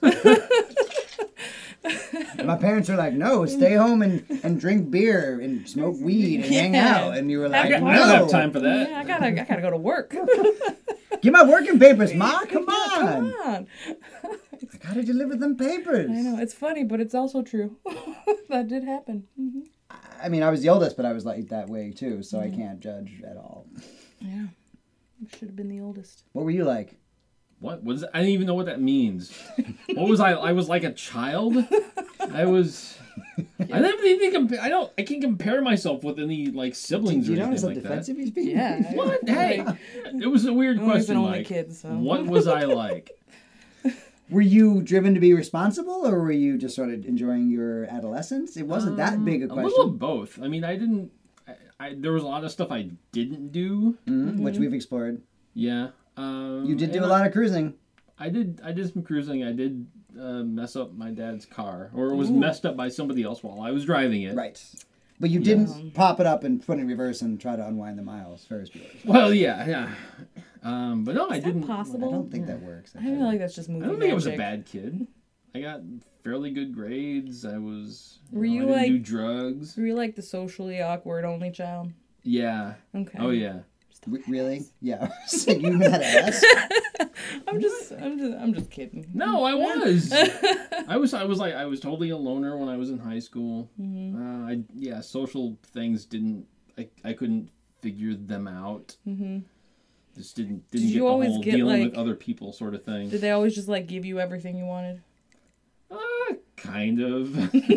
My parents were like, no, stay home and, and drink beer and smoke weed and hang Yeah. out. And you were Have like, I, got- no. I don't have time for that. Yeah, I gotta, I gotta go to work. Get my working papers, Ma. Come Yeah, on. come on. I gotta deliver them papers. I know it's funny, but it's also true. That did happen. hmm I mean, I was the oldest, but I was like that way too, so Mm-hmm. I can't judge at all. Yeah, should have been the oldest. What were you like? What was? I didn't even know what that means. What was I? I was like a child. I was. I never even. Compa- I don't. I can't compare myself with any like siblings Do you or notice anything how like that. defensive he's being? Yeah. What? Hey, it was a weird I'm always question, an only Mike. kid, so. What was I like? Were you driven to be responsible, or were you just sort of enjoying your adolescence? It wasn't that big a A question, little of both. I mean, I didn't. I, I there was a lot of stuff I didn't do. Mhm, which we've explored. Yeah. Um, You did do and a lot of cruising. I did. I did some cruising. I did uh, mess up my dad's car, or it was Ooh. messed up by somebody else while I was driving it. Right. But you didn't pop it up and put it in reverse and try to unwind the miles. Ferris Bueller. Well, yeah, yeah. Um, but no, I Is didn't. that possible? I don't think that works. I feel like that's just movie I don't think I was a magic. bad kid. I got fairly good grades. I was. Were know, you I didn't like- do drugs? Were you like the socially awkward only child? Yeah. Okay. Oh yeah. Re- really? Yeah. So you even had to ask? I'm just, I'm just, I'm just kidding. No, I was. I was. I was like. I was totally a loner when I was in high school. Mm-hmm. Uh, I yeah. Social things didn't. I I couldn't figure them out. Mm-hmm. Just didn't didn't Did get you the always whole get, dealing like- with other people sort of thing. Did they always just like give you everything you wanted? Uh, kind of.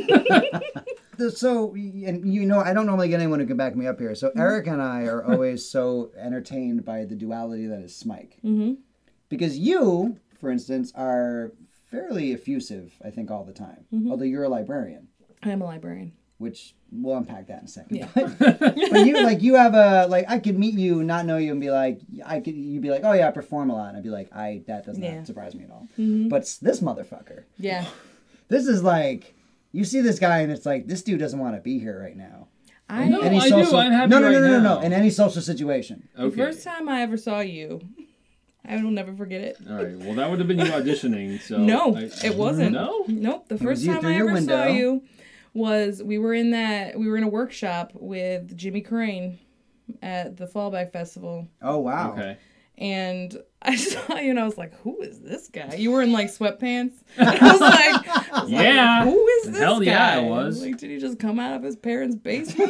So, and you know, I don't normally get anyone who can back me up here. So Eric and I are always so entertained by the duality that is Smike. Mm-hmm. Because you, for instance, are fairly effusive, I think, all the time. Mm-hmm. Although you're a librarian. I am a librarian. Which we'll unpack that in a second. Yeah. But, but you like you have a like I could meet you, not know you, and be like I could you'd be like, oh yeah, I perform a lot, and I'd be like, I that does not Yeah. surprise me at all. Mm-hmm. But this motherfucker, Yeah. this is like you see this guy and it's like this dude doesn't want to be here right now. I No, Any I do. social, I'm happy no, no, no, right no, no, now. no. In any social situation. The Okay. first time I ever saw you, I will never forget it. All right. Well, that would have been you auditioning. So No, I- it wasn't. No. Nope. The was first you time through I your ever saw window. you was we were in that we were in a workshop with Jimmy Crane at the Fallback Festival, Oh wow. Okay. and I saw you and I was like, "Who is this guy?" You were in like sweatpants. And I was like, I was like, Yeah. "Who is this Hell guy?" yeah, I was. Like, did he just come out of his parents' basement?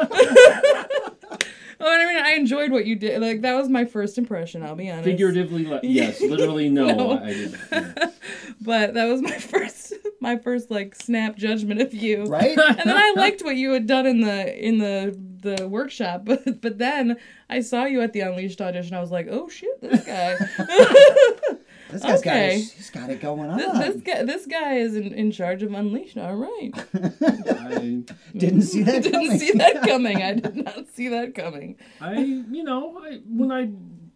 Oh, I mean, I enjoyed what you did. Like, that was my first impression, I'll be honest. Figuratively, le- yes. Literally, no. No. I didn't. Yeah. But that was my first, my first, like, snap judgment of you. Right? And then I liked what you had done in the in the the workshop, but but then I saw you at the Unleashed audition. I was like, oh shit, this guy, This guy's got Okay. it, he's got it going on. this, this guy, this guy is in, in charge of Unleashed. All right, I, Didn't see that didn't coming. see that coming. I did not see that coming. I, you know, I when I,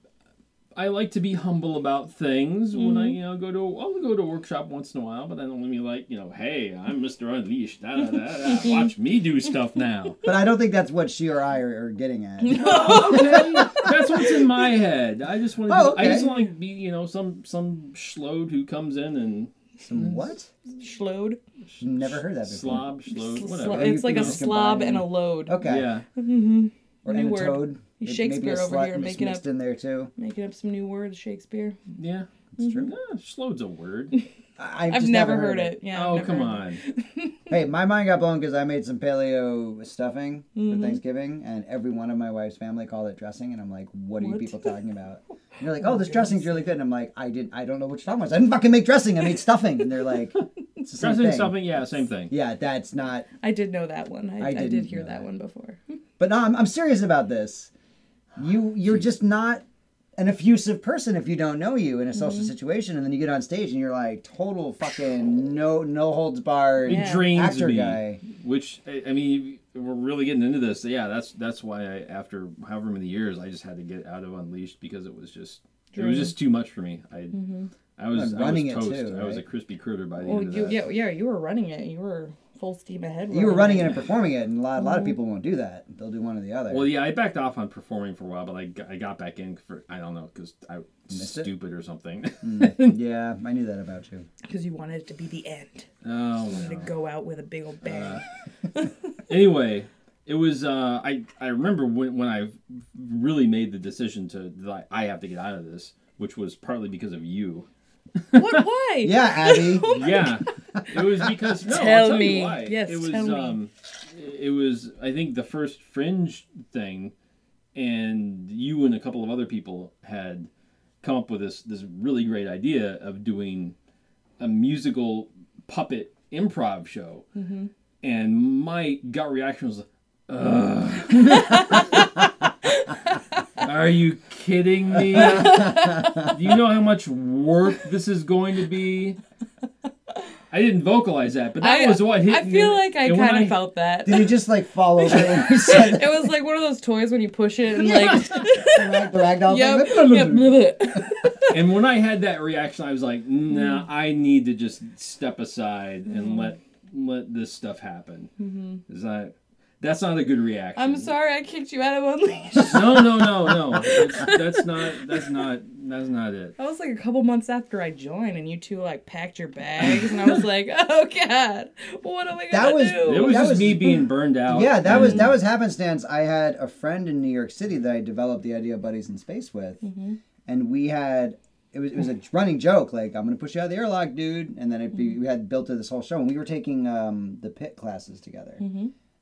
I like to be humble about things. When I, you know, go to, I'll go to a workshop once in a while, but I don't let me like, you know, hey, I'm Mister Unleashed. Da, da, da, da. Watch me do stuff now. But I don't think that's what she or I are, are getting at. Okay, that's what's in my head. I just want to. Oh, I just okay. want to be, you know, some some schlode who comes in and Some what? Schlode. Never heard that before. slob, schlode, Sl- whatever. It's like a You slob combine- and a load. Okay. Yeah. Or New and a word. toad. Maybe Shakespeare a over slut here mixed- making mixed up- in there too. Making up some new words, Shakespeare. Yeah. It's true. Yeah, schlode's a word. I, I've, I've just never heard it. Yeah. I've Oh, never come heard it. on. Hey, my mind got blown because I made some paleo stuffing Mm-hmm. for Thanksgiving, and every one of my wife's family called it dressing, and I'm like, "What are you What? people talking about?" And they're like, "Oh, this dressing's really good," and I'm like, "I didn't. I don't know what you're talking about. I didn't fucking make dressing. I made stuffing." And they're like, "It's the same Dressing thing." stuffing, yeah, same thing. Yeah, that's not. I did know that one. I, I I, did didn't hear know that that. one before. But no, I'm, I'm serious about this. You you're just not an effusive person if you don't know you in a social Mm-hmm. situation, and then you get on stage and you're like total fucking no no holds barred It Yeah. drains actor me. guy. Which I I mean, we're really getting into this. Yeah, that's that's why I, after however many years, I just had to get out of Unleashed because it was just it was Draining. just too much for me. I Mm-hmm. I was And running I it was toast. too, I was a right? crispy critter by the Well, end of you, that. yeah, yeah, you were running it. You were full steam ahead. You were running it it. and performing it, and a lot, a lot Mm-hmm. of people won't do that. They'll do one or the other. Well, yeah, I backed off on performing for a while, but I got, I got back in for I don't know because I was Missed it? stupid or something. Yeah, I knew that about you. because you wanted it to be the end. oh, You wanted well. to go out with a big old bang. Anyway, it was uh, I I remember when when I really made the decision to that I have to get out of this, which was partly because of you. What? Why? Yeah, Abby. Yeah, it was because no, Tell I'll tell me. you why. Yes, it was tell me. um, it was I think the first Fringe thing, and you and a couple of other people had come up with this this really great idea of doing a musical puppet improv show, Mm-hmm. and my gut reaction was, ugh. Are you kidding me? Do you know how much work this is going to be? I didn't vocalize that, but that I, was what hit I me. feel like I And when kind of felt that. Did you just like fall over when you said that? It was like one of those toys when you push it and like, The rag- the ragdoll yep, thing? yep, bleh. And when I had that reaction, I was like, nah, Mm-hmm. I need to just step aside and let let this stuff happen. Mm-hmm. Is that that's not a good reaction. I'm sorry I kicked you out of Unleashed. No, no, no, no. That's, that's not. That's not. That's not it. That was like a couple months after I joined, and you two like packed your bags, and I was like, "Oh God, what am I gonna That was- do?" It was That just was- me being burned out. Yeah, that was and- that was happenstance. I had a friend in New York City that I developed the idea of Buddies in Space with, Mm-hmm. and we had it was it was a running joke like I'm gonna push you out of the airlock, dude, and then it be, we had built to this whole show, and we were taking um, the pit classes together, Mm-hmm.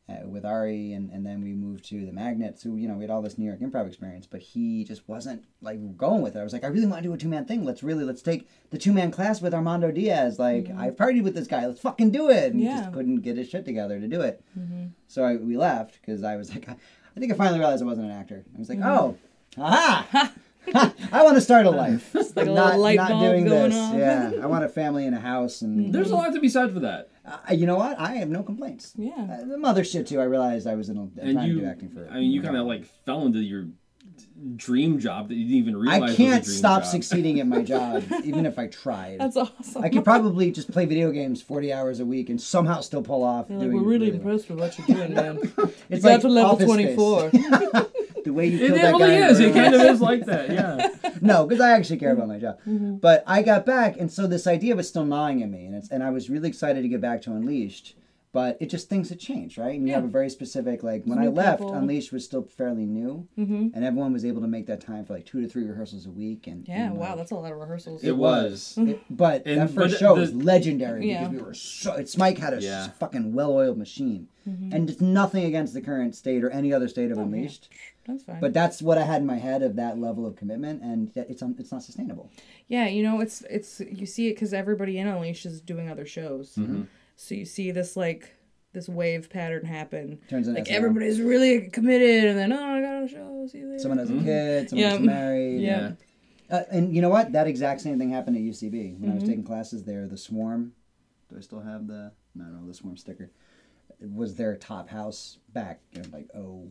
uh, with Ari, and, and then we moved to the Magnet. So, you know, we had all this New York improv experience, but he just wasn't, like, going with it. I was like, I really want to do a two-man thing. Let's really, let's take the two-man class with Armando Diaz. Like, mm-hmm. I've partied with this guy. Let's fucking do it. And yeah. he just couldn't get his shit together to do it. Mm-hmm. So I, we left, because I was like, I, I think I finally realized I wasn't an actor. I was like, mm-hmm. oh, aha! I want to start a life. Just like a not, little light not bulb doing going this. off. Yeah, I want a family and a house. And There's a lot to be said for that. uh, you know what? I have no complaints. Yeah. Uh, the mother shit too. I realized I was in a, And trying you, to do acting for. I mean, you kind of like fell into your dream job that you didn't even realize. I was can't a dream stop job. succeeding at my job, even if I tried. That's awesome. I could probably just play video games forty hours a week and somehow still pull off. You're like, doing we're really well. impressed with what you're doing, man. It's you like got to level Office twenty-four. Space. The way you It, killed it that guy. really in is. the It room. kind of is like that. Yeah. No, because I actually care about my job. Mm-hmm. But I got back, and so this idea was still gnawing at me, and it's and I was really excited to get back to Unleashed. But it just things had changed, right? And you Yeah. have a very specific like when New I left, people. Unleashed was still fairly new, Mm-hmm. and everyone was able to make that time for like two to three rehearsals a week. And Yeah, and, wow, like, that's a lot of rehearsals. It was. It- but And- that first but show the- was legendary Yeah. because we were so. It's Mike had a Yeah. s- fucking well-oiled machine, Mm-hmm. and it's nothing against the current state or any other state of Oh, yeah. Unleashed. That's fine. But that's what I had in my head of that level of commitment, and that it's un, it's not sustainable. yeah, you know, it's it's you see it because everybody in Unleashed is doing other shows. Mm-hmm. So you see this like this wave pattern happen. Turns into Like S N L. everybody's really committed, and then oh, I got a show. See you later. Someone has a Mhm. kid, someone Yeah. gets married. Yeah. Uh, and you know what? That exact same thing happened at U C B. When I was Mhm. taking classes there, the Swarm, do I still have the, no, no, the Swarm sticker, it was their top house back in like oh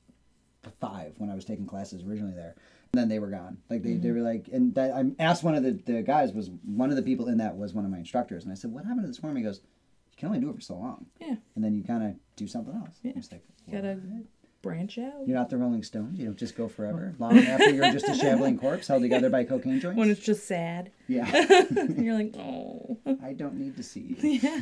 five when I was taking classes originally there. And then they were gone. Like they, they were like, and that I asked one of the, the guys, was one of the people in that was one of my instructors. And I said, what happened to the Swarm? He goes, you can only do it for so long. Yeah. And then you kind of do something else. Yeah. It's like, Gotta what? branch out. You're not the Rolling Stones. You don't just go forever. Long after you're just a shambling corpse held together by cocaine joints. When it's just sad. Yeah. And you're like, oh. I don't need to see you. Yeah.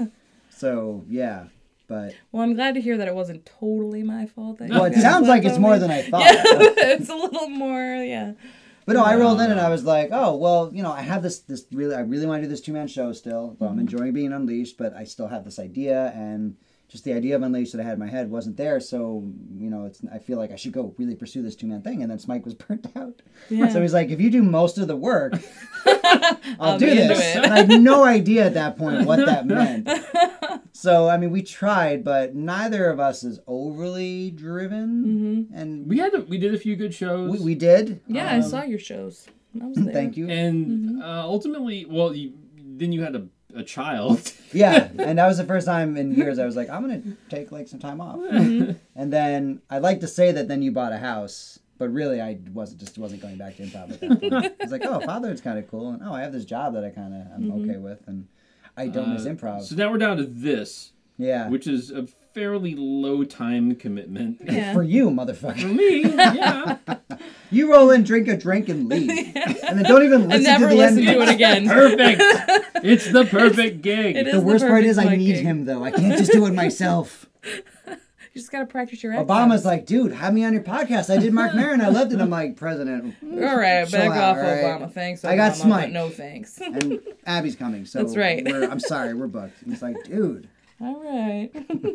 So, yeah. But, Well, I'm glad to hear that it wasn't totally my fault. That you well, it guys sounds like left it's on more me. than I thought. Yeah, it's a little more, yeah. But no, I rolled in and I was like, oh, well, you know, I have this, this really, I really want to do this two-man show still. But I'm enjoying being Unleashed, but I still have this idea. And just the idea of Unleashed that I had in my head wasn't there. So, you know, it's I feel like I should go really pursue this two-man thing. And then Smike was burnt out. Yeah. So he's like, if you do most of the work, I'll, I'll do be into this. it. And I had no idea at that point what that meant. So, I mean, we tried, but neither of us is overly driven. Mm-hmm. And We had a, we did a few good shows. we, we did. Yeah, I Um, saw your shows. I was there. Thank you. And Mm-hmm. uh, ultimately, well, you, then you had a, a child. Yeah, and that was the first time in years I was like, I'm going to take like some time off. Mm-hmm. And then I'd like to say that then you bought a house, but really I wasn't just wasn't going back to improv at that point. I was like, oh, fatherhood's kind of cool. And oh, I have this job that I kind of I'm Mm-hmm. okay with. And I don't miss Uh, improv. So now we're down to this, Yeah. which is a fairly low time commitment. Yeah. For you, For motherfucker. me, yeah. You roll in, drink a drink, and leave. And then don't even And listen never to the listen end. to it again. Perfect. It's the perfect gig. it is The worst part perfect is I Mike need gig. him, though. I can't just do it myself. You just gotta practice your accents. Obama's like, dude, have me on your podcast. I did Mark Maron. I loved it. I'm like, President. all right, chill back out, off, all right? Obama. Thanks, Obama, I got but Smike. no thanks. And Abby's coming. So That's right. We're, I'm sorry, we're booked. And it's like, dude. All right.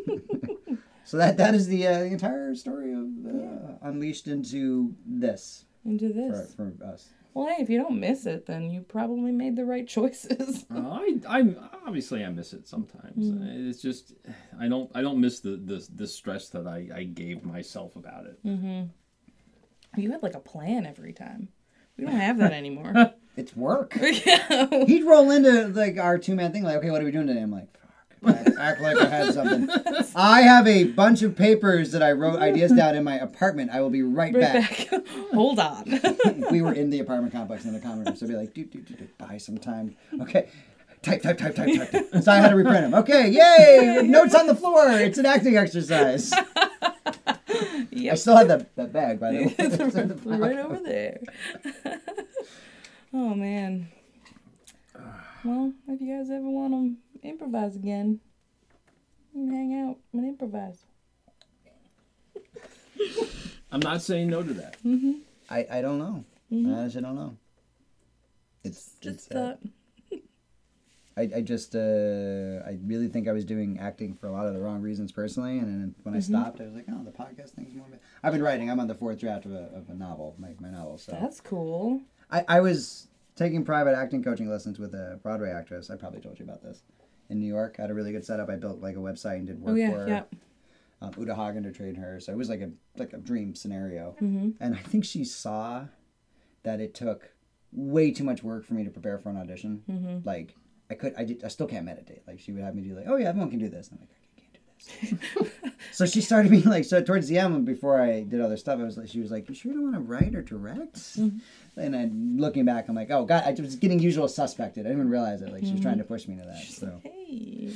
So that that is the, uh, the entire story of uh, Unleashed into this Into for, this. for us. Well, hey, if you don't miss it, then you probably made the right choices. Uh, I, I obviously I miss it sometimes. Mm. It's just I don't I don't miss the the, the stress that I, I gave myself about it. Mm-hmm. You had like a plan every time. We don't have that anymore. It's work. Yeah. He'd roll into like our two man thing, like, okay, what are we doing today? I'm like, fuck. Act, act like I had something. I have a bunch of papers that I wrote ideas down in my apartment. I will be right, Right back. back. Hold on. We were in the apartment complex in the common room, so I'd be like, dude, dude, dude, dude, buy some time. Okay. Type, type, type, type, type. type. So I had to reprint them. Okay, yay! Notes on the floor. It's an acting exercise. I Yep. still have that, that bag, by the way. It's It's in the back. right over there. Oh man. Well, if you guys ever want to improvise again, you can hang out and improvise. I'm not saying no to that. I, I don't know. Mhm. I honestly don't know. It's Just it's, uh, thought. I, I just uh, I really think I was doing acting for a lot of the wrong reasons personally, and then when I Mm-hmm. stopped, I was like, oh, the podcast thing's more. I've been writing. I'm on the fourth draft of a, of a novel, my, my novel. So That's cool. I, I was taking private acting coaching lessons with a Broadway actress. I probably told you about this. In New York, I had a really good setup. I built like a website and did work Oh yeah, for her. yeah. Um, Uta Hagen to train her. So it was like a like a dream scenario. Mm-hmm. And I think she saw that it took way too much work for me to prepare for an audition. Mm-hmm. Like I could, I did, I still can't meditate. Like she would have me do like, oh yeah, everyone can do this. And I'm like, I can't do this. So she started being like, so towards the end, before I did other stuff, I was like, she was like, you sure you don't want to write or direct? Mm-hmm. And then looking back, I'm like, oh god, I was getting usual suspected. I didn't even realize it. Like she was Mm-hmm. trying to push me to that. So Hey.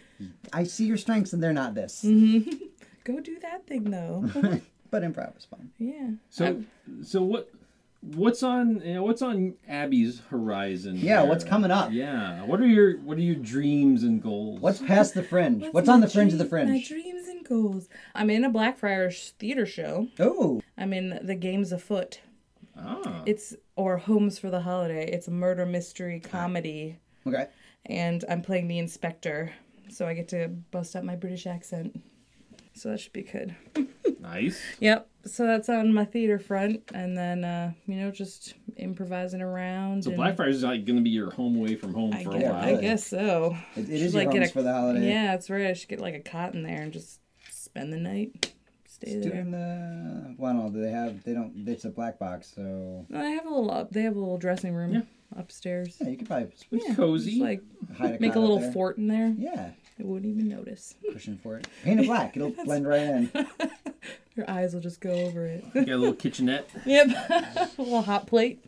I see your strengths, and they're not this. Mm-hmm. Go do that thing though. But improv is fun. Yeah. So, so what? What's on? You know, what's on Abby's horizon? Yeah, here? what's coming up? Yeah, what are your what are your dreams and goals? What's past the fringe? What's, my on the fringe of the dream- My fringe? dreams and goals. I'm in a Blackfriars theater show. Oh, I'm in The Games Afoot. Ah, It's or Homes for the Holiday. It's a murder mystery comedy, okay. and I'm playing the inspector, so I get to bust out my British accent. So that should be good. nice. Yep. So that's on my theater front, and then uh, you know, just improvising around. So and Blackfriars is like going to be your home away from home I for guess, a while. I guess so. It, it Should, is your like, get homes a- for the holiday. Yeah, that's right. I should get like a cot in there and just spend the night. Stay there. Doing the well, no, they have they don't. It's a black box, so No, I have a little up. They have a little dressing room Yeah. upstairs. yeah, you could probably It's Yeah, cozy. Just like hide a make cot a up little there. fort in there. Yeah, I wouldn't even notice. cushion for it. Paint it black. It'll blend right in. Your eyes will just go over it. You got a little kitchenette. Yep. A little hot plate.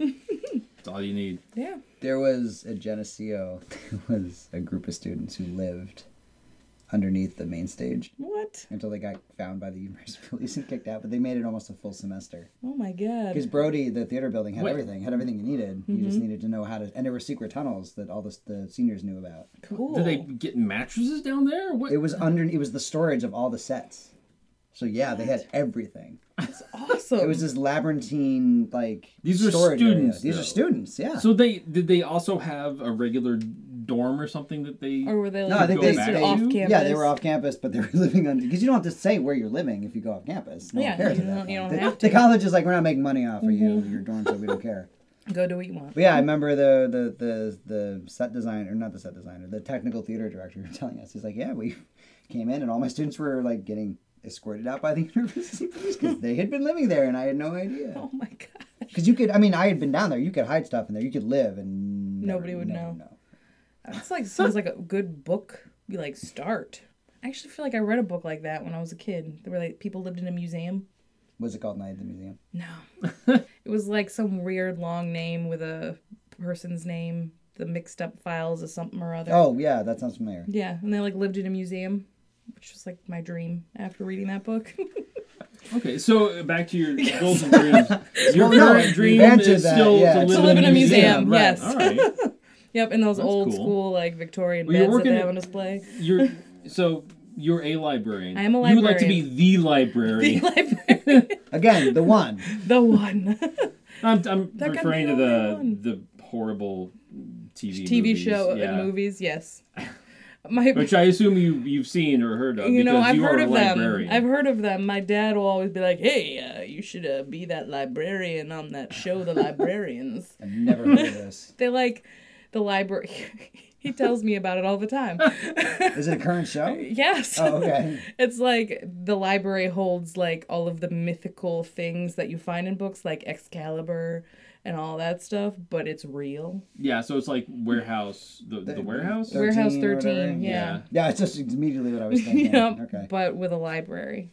That's all you need. Yeah. There was at Geneseo, there was a group of students who lived underneath the main stage What? until they got found by the university police and kicked out. But they made it almost a full semester. Oh my god. Because Brody, the theater building, had Wait. everything, had everything you needed. You Mm-hmm. just needed to know how to. And there were secret tunnels that all the, the seniors knew about. Cool. Did they get mattresses down there? What? It was under. It was the storage of all the sets. So yeah, they had everything. That's awesome. It was this labyrinthine like These are storage students, area. These though. are students. Yeah. So they did they also have a regular dorm or something that they? Or were they like no, I think go they, back they to? off campus? Yeah, they were off campus, but they were living under because you don't have to say where you're living if you go off campus. No Yeah, one cares you at that don't- you point. don't the, have the to. Mm-hmm. college is like we're not making money off of you, your dorm, so we don't care. Go do what you want. But yeah, I remember the the the the set designer, not the set designer, the technical theater director telling us. He's like, yeah, we came in and all my students were like getting escorted out by the university police because they had been living there and I had no idea. Oh my god. Because you could, I mean, I had been down there. You could hide stuff in there. You could live and never- Nobody would no one know. That's like sounds like a good book. You like start. I actually feel like I read a book like that when I was a kid. There were like people lived in a museum. Was it called Night at the Museum? No. It was like some weird long name with a person's name. The mixed up files of something or other. Oh yeah, that sounds familiar. Yeah, and they like lived in a museum, which was like my dream after reading that book. Okay, so uh, back to your goals and dreams. Your Well, no, current you've dream answered is that, still yeah. to live, To live in a museum, right. yes. All right. Yep, in those That's old cool. school like Victorian Well, you're beds that working they at- have on display. You're so you're a librarian. I am a You would like to be librarian. the The librarian. library, Again, the one. the one I'm, I'm That could referring be to the the only one. the horrible T V T V movies. show yeah. and movies. Yes, my Which I assume you you've seen or heard of. you know because I've you heard are of a them. librarian. I've heard of them. My dad will always be like, "Hey, uh, you should uh, be that librarian on that show, The Librarians." I've never heard of this. They like the library. He tells me about it all the time. Is it a current show? Yes. Oh, okay. It's like the library holds like all of the mythical things that you find in books, like Excalibur and all that stuff, but it's real. Yeah, so it's like warehouse, the, the, warehouse. thirteen Warehouse or thirteen, whatever? yeah. Yeah, it's just immediately what I was thinking. Yep, Okay. but with a library.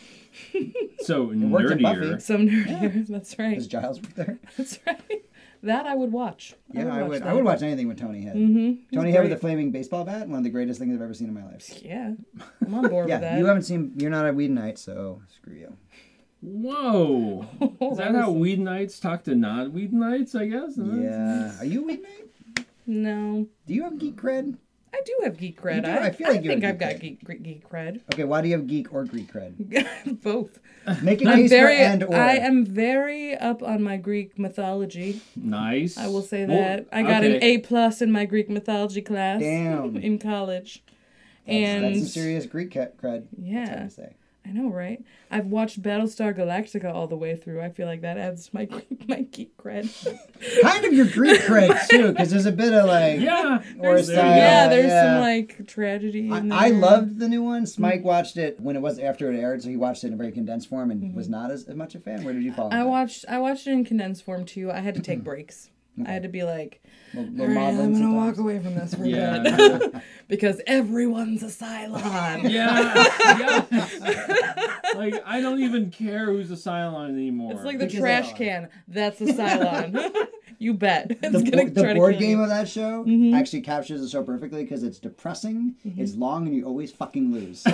So worked at nerdier. Buffy. Some nerdier. That's right. Does Giles work there? That's right. That I would watch. Yeah, I would. watch I would watch anything with Tony Head. Mm-hmm. Tony Head with a flaming baseball bat. One of the greatest things I've ever seen in my life. Yeah, I'm on board with Yeah, that. you haven't seen. You're not a Whedonite, so screw you. Whoa! Is that how Whedonites talk to non-Whedonites? I guess. Yeah. Are you a Whedonite? No, Do you have geek cred? I do have geek cred. You do? I, I feel like you think have I've got geek geek, geek cred. Okay, why do you have geek or Greek cred? Both. Make a I'm case very, for and or. I am very up on my Greek mythology. Nice. I will say Well, that. I got okay. an A plus in my Greek mythology class. Damn. In college. That's, and that's some serious Greek ca- cred. Yeah. That's hard to say. I know, right? I've watched Battlestar Galactica all the way through. I feel like that adds to my my geek cred. Kind of your Greek cred too, because there's a bit of like Yeah. or there's- style. yeah, there's yeah. some like tragedy in there. I, I loved the new one. Smike watched it when it was after it aired, so he watched it in a very condensed form and was not as, as much a fan. Where did you fall? on I that? watched I watched it in condensed form too. I had to take breaks. I had to be like, Little- all little right, I'm maudlin gonna sometimes. walk away from this for a Yeah. bit because everyone's a Cylon. Yeah. yeah. Like, I don't even care who's a Cylon anymore. It's like the Because trash they are. can. That's a Cylon. You bet. It's The, gonna bo- the try to board kill game you. Mm-hmm. of that show actually captures it so perfectly because it's depressing, it's long, and you always fucking lose.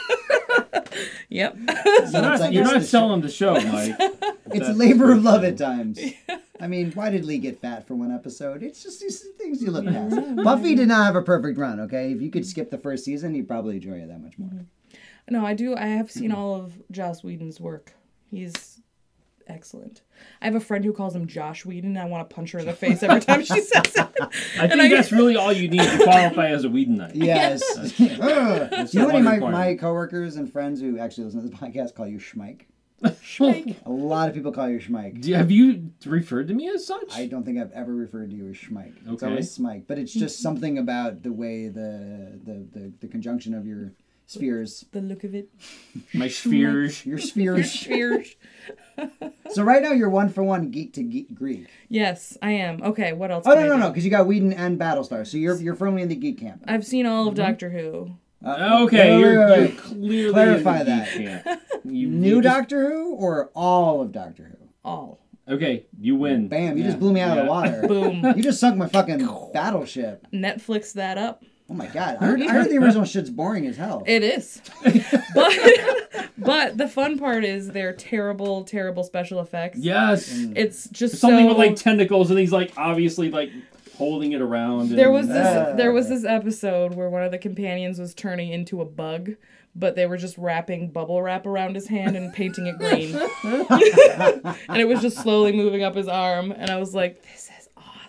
Yep. So You're not, it's like- you're it's not the selling the show, Mike. It's a That's labor for of love sure. at times. I mean, why did Lee get fat for one episode? It's just these things you look past. Buffy did not have a perfect run, okay? If you could skip the first season, you'd probably enjoy it that much more. No, I do. I have seen all of Joss Whedon's work. He's excellent. I have a friend who calls him Josh Whedon, and I want to punch her in the face every time she says it. I think I- that's really all you need to qualify as a Whedonite. Yes. Ugh. Do you know the any of one my, requirement. my coworkers and friends who actually listen to this podcast call you Schmike? Schmike. A lot of people call you Schmike. Do- Have you referred to me as such? I don't think I've ever referred to you as Schmike. It's Okay. always Smike. But it's just something about the way the the, the, the conjunction of your spheres. The look of it. My spheres. Your spheres. Cheers. So right now you're one for one geek to geek Greek. Yes, I am. Okay, what else? Oh can no I no do? no, because you got Whedon and Battlestar, so you're you're firmly in the geek camp. I've seen all of Doctor Who. Uh, Okay, wait, you're, wait, wait, you're wait. clearly Clarify in the that. geek camp. You, New you just- Doctor Who or all of Doctor Who? All. Okay, you win. Bam! You Yeah, just blew me out of yeah. the water. Boom. You just sunk my fucking battleship. Netflix that up. Oh my god! I heard, I heard the original shit's boring as hell. It is. but but the fun part is they're terrible, terrible special effects. Yes. It's just Something so... with like tentacles, and he's like obviously like holding it around. And, There was this Uh. there was this episode where one of the companions was turning into a bug, but they were just wrapping bubble wrap around his hand and painting it green. And it was just slowly moving up his arm, and I was like, this is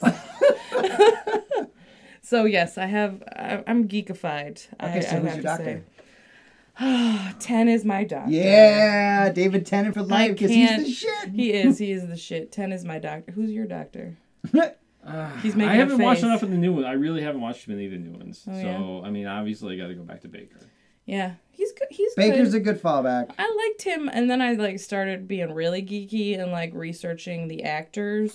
awesome. So yes, I have I, I'm geekified. I, Okay, so I who's have your to doctor? say. Ten is my doctor. Yeah, David Tennant for I life because he's can't. the shit. He is. He is the shit. Ten is my doctor. Who's your doctor? He's making I haven't a watched face. enough of the new one. I really haven't watched any of the new ones. Oh, so yeah? I mean, obviously, I got to go back to Baker. Yeah, he's good. He's Baker's good. a good fallback. I liked him, and then I like started being really geeky and like researching the actors,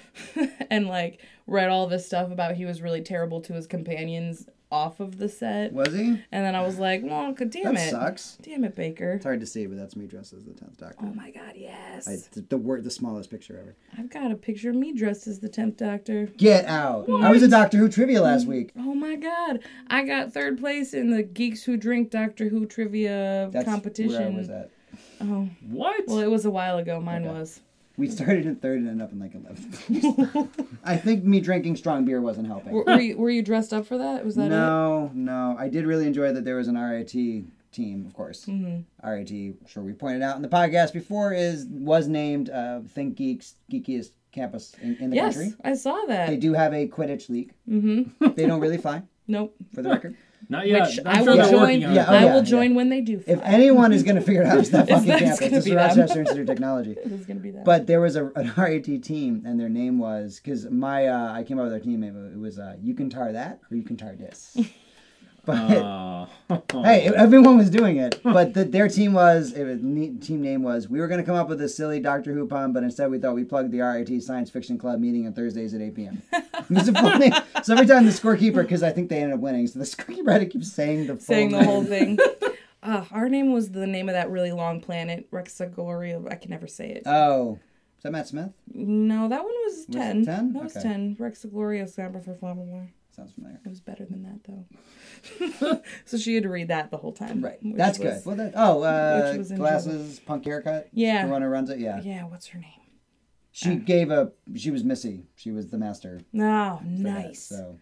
and like read all this stuff about he was really terrible to his companions off of the set, Was he? and then I was like, well, god damn That it, sucks. damn it, Baker. It's hard to see, but that's me dressed as the tenth Doctor. Oh my god, yes. I, the, the word, the smallest picture ever. I've got a picture of me dressed as the tenth Doctor. Get out! I was a Doctor Who trivia last week. Oh my god, I got third place in the Geeks Who Drink Doctor Who trivia That's competition. where I was at. Oh, What? well, it was a while ago. Mine Okay. was. We started in third and ended up in like eleventh. I think me drinking strong beer wasn't helping. Were, were, you, were you dressed up for that? Was that it? No, no. I did really enjoy that there was an R I T team, of course. Mm-hmm. R I T, sure we pointed out in the podcast before, is was named uh, Think Geeks geekiest campus in, in the Yes, country. I saw that. They do have a Quidditch league. Mm-hmm. They don't really fly, Nope. for the record. Not yet. Which I'm I sure will they're join. working on Yeah, it. oh, I yeah, will yeah. join when they do. If fly. anyone is going to figure it out, it's that fucking That's campus. gonna It's be the them. Rochester Institute of Technology. It was gonna be that. But there was a, an R I T team, and their name was, because my, uh, I came up with their team name, it was, uh, you can tar that, or you can tar this. But, Uh, hey, everyone was doing it. But the, their team was, it was, neat team name was, we were going to come up with a silly Doctor Who pun, but instead we thought we plugged the R I T Science Fiction Club meeting on Thursdays at eight p.m. It was a full name. So every time the scorekeeper, because I think they ended up winning, so the scorekeeper had to keep saying the full saying the name. whole thing. Uh, our name was the name of that really long planet, Rexagoria. I can never say it. Oh, is that Matt Smith? no, that one was it ten. ten? That was Okay. ten. Rexagoria Scamper for Flammable. Sounds familiar. It was better than that though. So she had to read that the whole time. Right. which That's was- good. Well, that, oh, uh, which was glasses, punk haircut. Yeah. The one who runs it. Yeah. Yeah. What's her name? She gave a. She was Missy. She was the master. Oh, for that, nice. so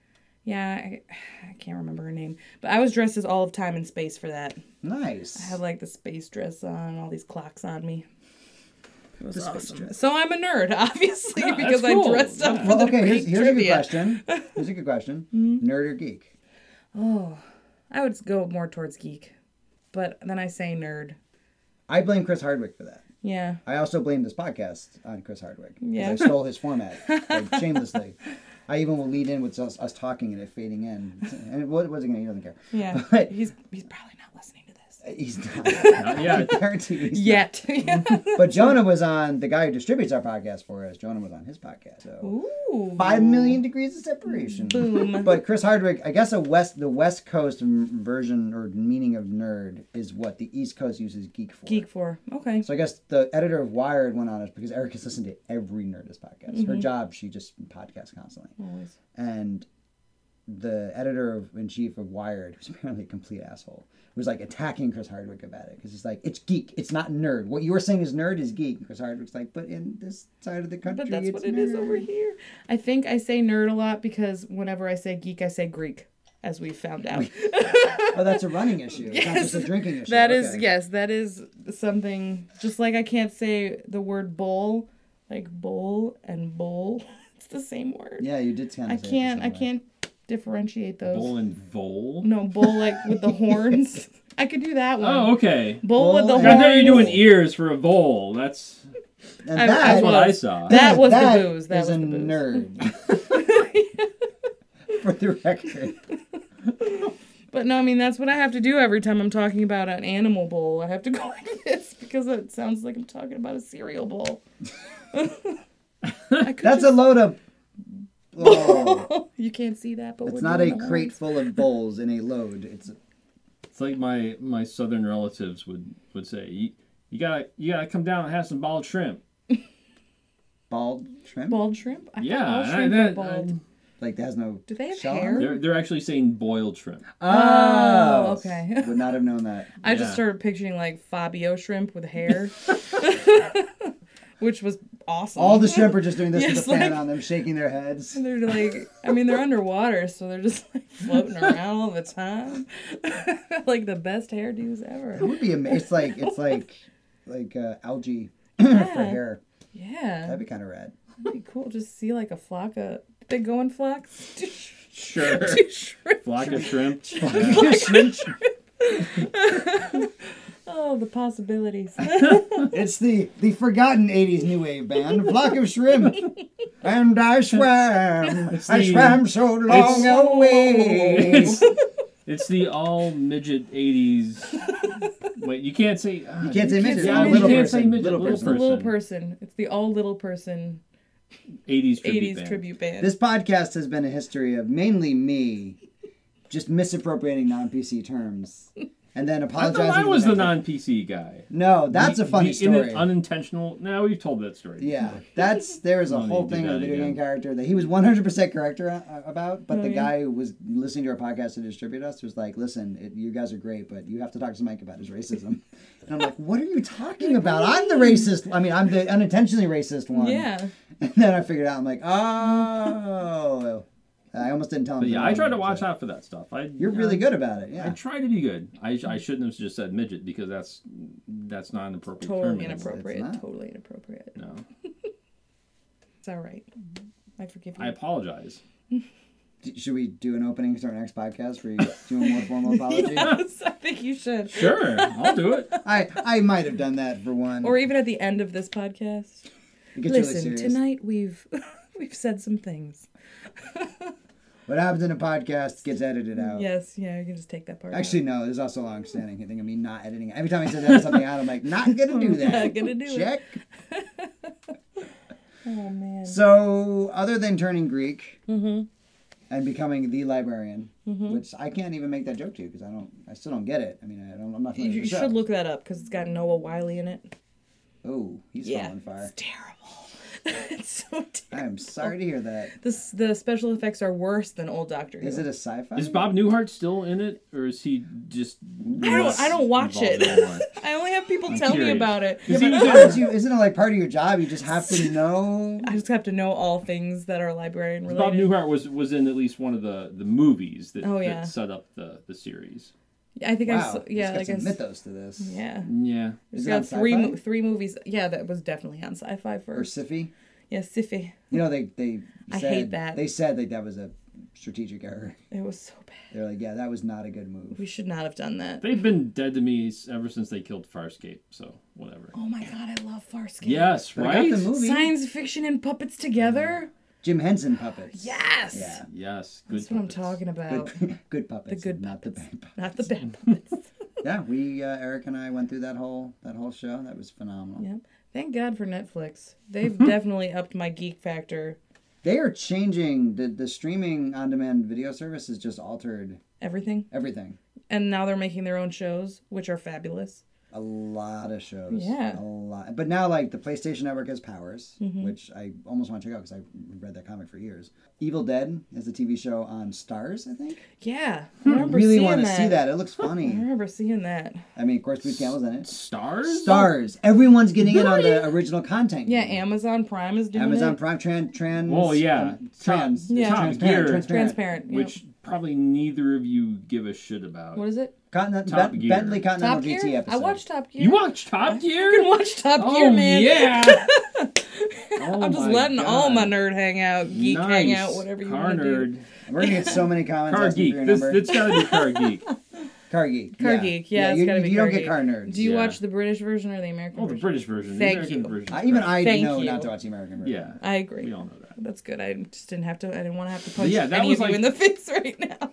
Yeah, I, I can't remember her name. But I was dressed as all of time and space for that. Nice. I had like the space dress on, all these clocks on me. It was The space awesome. dress. So I'm a nerd, obviously, Yeah, because that's cool. I dressed up Yeah. for Well, the okay, here's, Greek here's a good trivia. question. Here's a good question. Mm-hmm. Nerd or geek? Oh, I would go more towards geek. But then I say nerd. I blame Chris Hardwick for that. Yeah. I also blame this podcast on Chris Hardwick. 'Cause Yeah. I stole his format, like, shamelessly. I even will lead in with us, us talking and it fading in. And what was he going to? He doesn't care. Yeah. But He's he's probably not listening to this. he's not. Not I yet. guarantee he's Yet. not. But Jonah was on, the guy who distributes our podcast for us, Jonah was on his podcast. So Ooh. five million degrees of separation. Boom. But Chris Hardwick, I guess a west, the West Coast m- version or meaning of nerd is what the East Coast uses geek for. Geek for. Okay. So I guess the editor of Wired went on it because Eric has listened to every Nerdist podcast. Mm-hmm. Her job, she just podcasts constantly. Always. And the editor of, in chief of Wired, who's apparently a complete asshole, was like attacking Chris Hardwick about it because he's like, it's geek, it's not nerd. What you were saying is nerd is geek. And Chris Hardwick's like, but in this side of the country, But that's it's what it is nerd." over here. I think I say nerd a lot because whenever I say geek, I say Greek, as we found out. Oh, that's a running issue. It's not Yes, just a drinking issue. That is, Okay. yes, that is something, just like I can't say the word bowl, like bowl and bowl. It's the same word. Yeah, you did kind I of say it the can't, same I way. can't differentiate those. Bowl and vole. No, bowl like with the horns. I could do that one. Oh, okay. Bowl with the Bowl horns. and- I thought you were doing ears for a bowl. That's And I- that, that's what I was. saw. That was that the booze. That is was a the booze. nerd. For the record. But no, I mean, that's what I have to do every time I'm talking about an animal bowl. I have to go like this because it sounds like I'm talking about a cereal bowl. I could That's a just- load of. Oh. You can't see that, but It's we're not a doing the crate horns. full of bowls in a load. It's It's like my my southern relatives would would say, you, you gotta you gotta come down and have some bald shrimp. bald shrimp. Bald shrimp? I Yeah, thought all and shrimp I- were that- bald. Like that has no. Do they have shell on hair? it? They're they're actually saying boiled shrimp. Oh, okay. Would not have known that. I just Yeah. started picturing like Fabio shrimp with hair, which was awesome. All the shrimp are just doing this Yes, with a fan like- on them, shaking their heads. They're like, I mean, they're underwater, so they're just like floating around all the time, like the best hairdos It ever. would be amazing. It's like it's like like uh, algae for hair. Yeah, That'd be kind of rad. it'd be cool. Just see like a flock of. Did they go in flocks? Sure. To shrimp. Flock of shrimp. Shrimp. Oh, the possibilities. It's the the forgotten eighties new wave band, Flock of Shrimp. And I swam, It's I the- swam so long away. It's, it's the all midget eighties. Wait, you can't say. uh, You can't say midget. say Oh, midget. little You can't say person. midget, Little little It's the little person. person. It's the all little person eighties tribute eighties band. tribute band. This podcast has been a history of mainly me just misappropriating non-P C terms and then I apologizing. thought I to was the next- non-P C guy. No, that's The- a funny the story. in- unintentional. No, we've told that story. Yeah, that's there was a No need whole to do thing with a that video again. game character that he was one hundred percent correct ar- about, but Oh, the yeah. guy who was listening to our podcast to distribute us was like, "Listen, it, you guys are great, but you have to talk to Mike about his racism." And I'm like, "What are you talking about? I'm the racist. I mean, I'm the unintentionally racist one." Yeah. And then I figured out, I'm like, "Oh." I almost didn't tell him. But yeah, to I know try to what watch said. out for that stuff. I, You're really good about it. I Yeah. try to be good. I, I shouldn't have just said midget because that's that's not an appropriate term. Totally It's- inappropriate. it's not. Totally inappropriate. No, It's all right. I forgive you. I apologize. D- Should we do an opening to our next podcast where you do a more formal apology? Yes, I think you should. Sure, I'll do it. I I might have done that for one. Or even at the end of this podcast. It gets really Listen, serious. tonight we've we've said some things. What happens in a podcast gets edited out. Yes, yeah, you can just take that part. Actually, no. There's also a long-standing thing of me not editing it. Every time he says edit something out, I'm like, not gonna do that. Not gonna do it. Check. Oh man. So, other than turning Greek Mhm. and becoming the librarian, Mhm. which I can't even make that joke to you because I don't, I still don't get it. I mean, I don't, I'm not You, familiar you with the should show. look that up because it's got Noah Wiley in it. Oh, he's Yeah, falling fire. it's terrible. It's so terrible. I'm sorry to hear that. The, s- the special effects are worse than old Doctor Who. Is it a sci-fi? Is Bob Newhart still in it, or is he just? I don't, I don't watch involved it. anymore? I only have people I'm tell me curious. about it. Yeah, he but was aren't you, isn't it like part of your job? You just have to know. I just have to know all things that are librarian related. Bob Newhart was was in at least one of the, the movies that, Oh, yeah. that set up the, the series. I think I Wow, saw, it's yeah, got like I some s- mythos to this. yeah. Yeah. It's Is it on got three Sci-Fi? mo- three movies. Yeah, that was definitely on Sci-Fi Or first. Siffy. Yeah, Siffy. You know, they they I said, hate that. They said that that was a strategic error. It was so bad. They're like, yeah, that was not a good move. We should not have done that. They've been dead to me ever since they killed Farscape, so whatever. Oh my god, I love Farscape. Yes, But I right? got the movie. Science fiction and puppets together. Jim Henson puppets. Yes. Yeah. Yes, good. That's what I'm puppets. talking about. Good, good puppets. The good not puppets. the bad puppets. Not the bad puppets. Yeah, we uh, Eric and I went through that whole that whole show. That was phenomenal. Yep. Thank God for Netflix. They've definitely upped my geek factor. They are changing the the streaming on demand video service has just altered Everything. everything. And now they're making their own shows, which are fabulous. A lot of shows. Yeah. A lot. But now, like, the PlayStation Network has Powers, Mm-hmm. which I almost want to check out because I read that comic for years. Evil Dead is a T V show on Stars, I think. Yeah. I I remember really seeing want to that. see that. It looks I funny. remember seeing that. I mean, of course, Bruce Campbell's in it. Stars? Stars. Everyone's getting in on the original content. Yeah, Amazon Prime is doing Amazon it. Prime trans trans. Well, yeah. um, trans. Yeah. It's Top transparent. Gear. Transparent. Transparent. yep. Which probably neither of you give a shit about. What is it? Continent, Top Ben- Gear. Bentley Continental Top Gear? G T episode. I watched Top Gear. You watch Top I Gear? can watch Top oh, Gear, man. yeah. Oh I'm just my letting all my God. nerd hang out, geek nice. hang out, whatever you Car want to do. nerd. We're gonna get so many comments. Car asking geek. for your This, number. it's gotta be car geek. Car geek. Car yeah. geek, yeah, it's you, gotta be you car don't get geek. car nerds. Do you Yeah. watch the British version or the American Oh, the version? British version. Thank the American you. version. Uh, even I Thank know you. not to watch the American version. Yeah. I agree. We all know that. That's good. I just didn't have to. I didn't want to have to punch yeah, that any was of you like- in the face right now.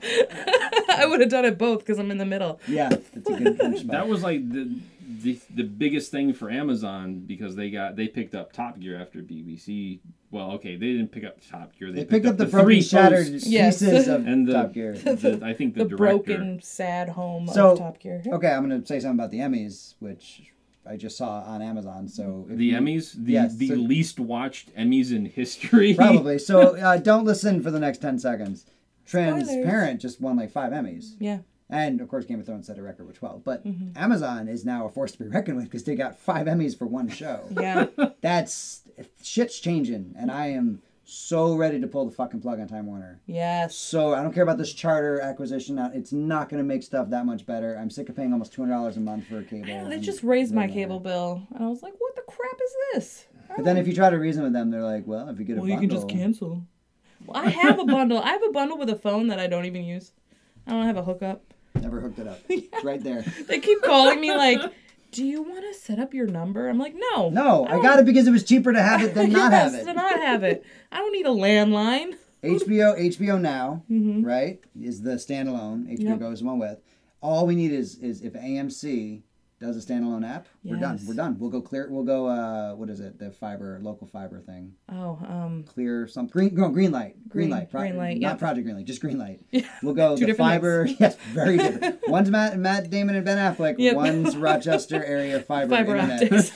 I would have done it both because I'm in the middle. Yeah, that's a good punch. That was like the, the the biggest thing for Amazon because they got they picked up Top Gear after B B C. Well, okay, they didn't pick up Top Gear. They, They picked up the three broken, shattered posts Yes. pieces of and the, Top Gear. the- I think the, The director. broken, sad home So, of Top Gear. Okay, I'm going to say something about the Emmys, which I just saw on Amazon. So if The you- Emmys, the Yes, the so- least watched Emmys in history. Probably. So uh, don't listen for the next ten seconds. Spoilers. Transparent just won like five Emmys. Yeah. And, of course, Game of Thrones set a record with twelve. But Mm-hmm. Amazon is now a force to be reckoned with because they got five Emmys for one show. Yeah. That's... Shit's changing. And I am so ready to pull the fucking plug on Time Warner. Yes. So I don't care about this charter acquisition. Now, it's not going to make stuff that much better. I'm sick of paying almost two hundred dollars a month for a cable. Yeah, they and just raised my they're cable not. bill, and I was like, "What the crap is this?" But then if you try to reason with them, they're like, well, if you get a Well, you bundle... can just cancel. Well, I have a bundle. I have a bundle with a phone that I don't even use. I don't have a hookup. Never hooked it up. It's right there. They keep calling me like, "Do you want to set up your number?" I'm like, "No." No, I don't- got it because it was cheaper to have it than not have Yes, it. to not have it. I don't need a landline. H B O, H B O Now, right, is the standalone. H B O Yep. goes one with. All we need is is if A M C does a standalone app, we're done. Yes. We're done. We'll go clear. We'll go. Uh, what is it? The fiber, local fiber thing. Oh, um, Clear some green. No, green light. Green, Green- light. green light, Not yep. Project Green Light. Just green light. Yeah. We'll go Two the different fiber. Yes, very different. One's Matt Matt Damon and Ben Affleck. Yep. One's Rochester area fiber, fiber internet. optics.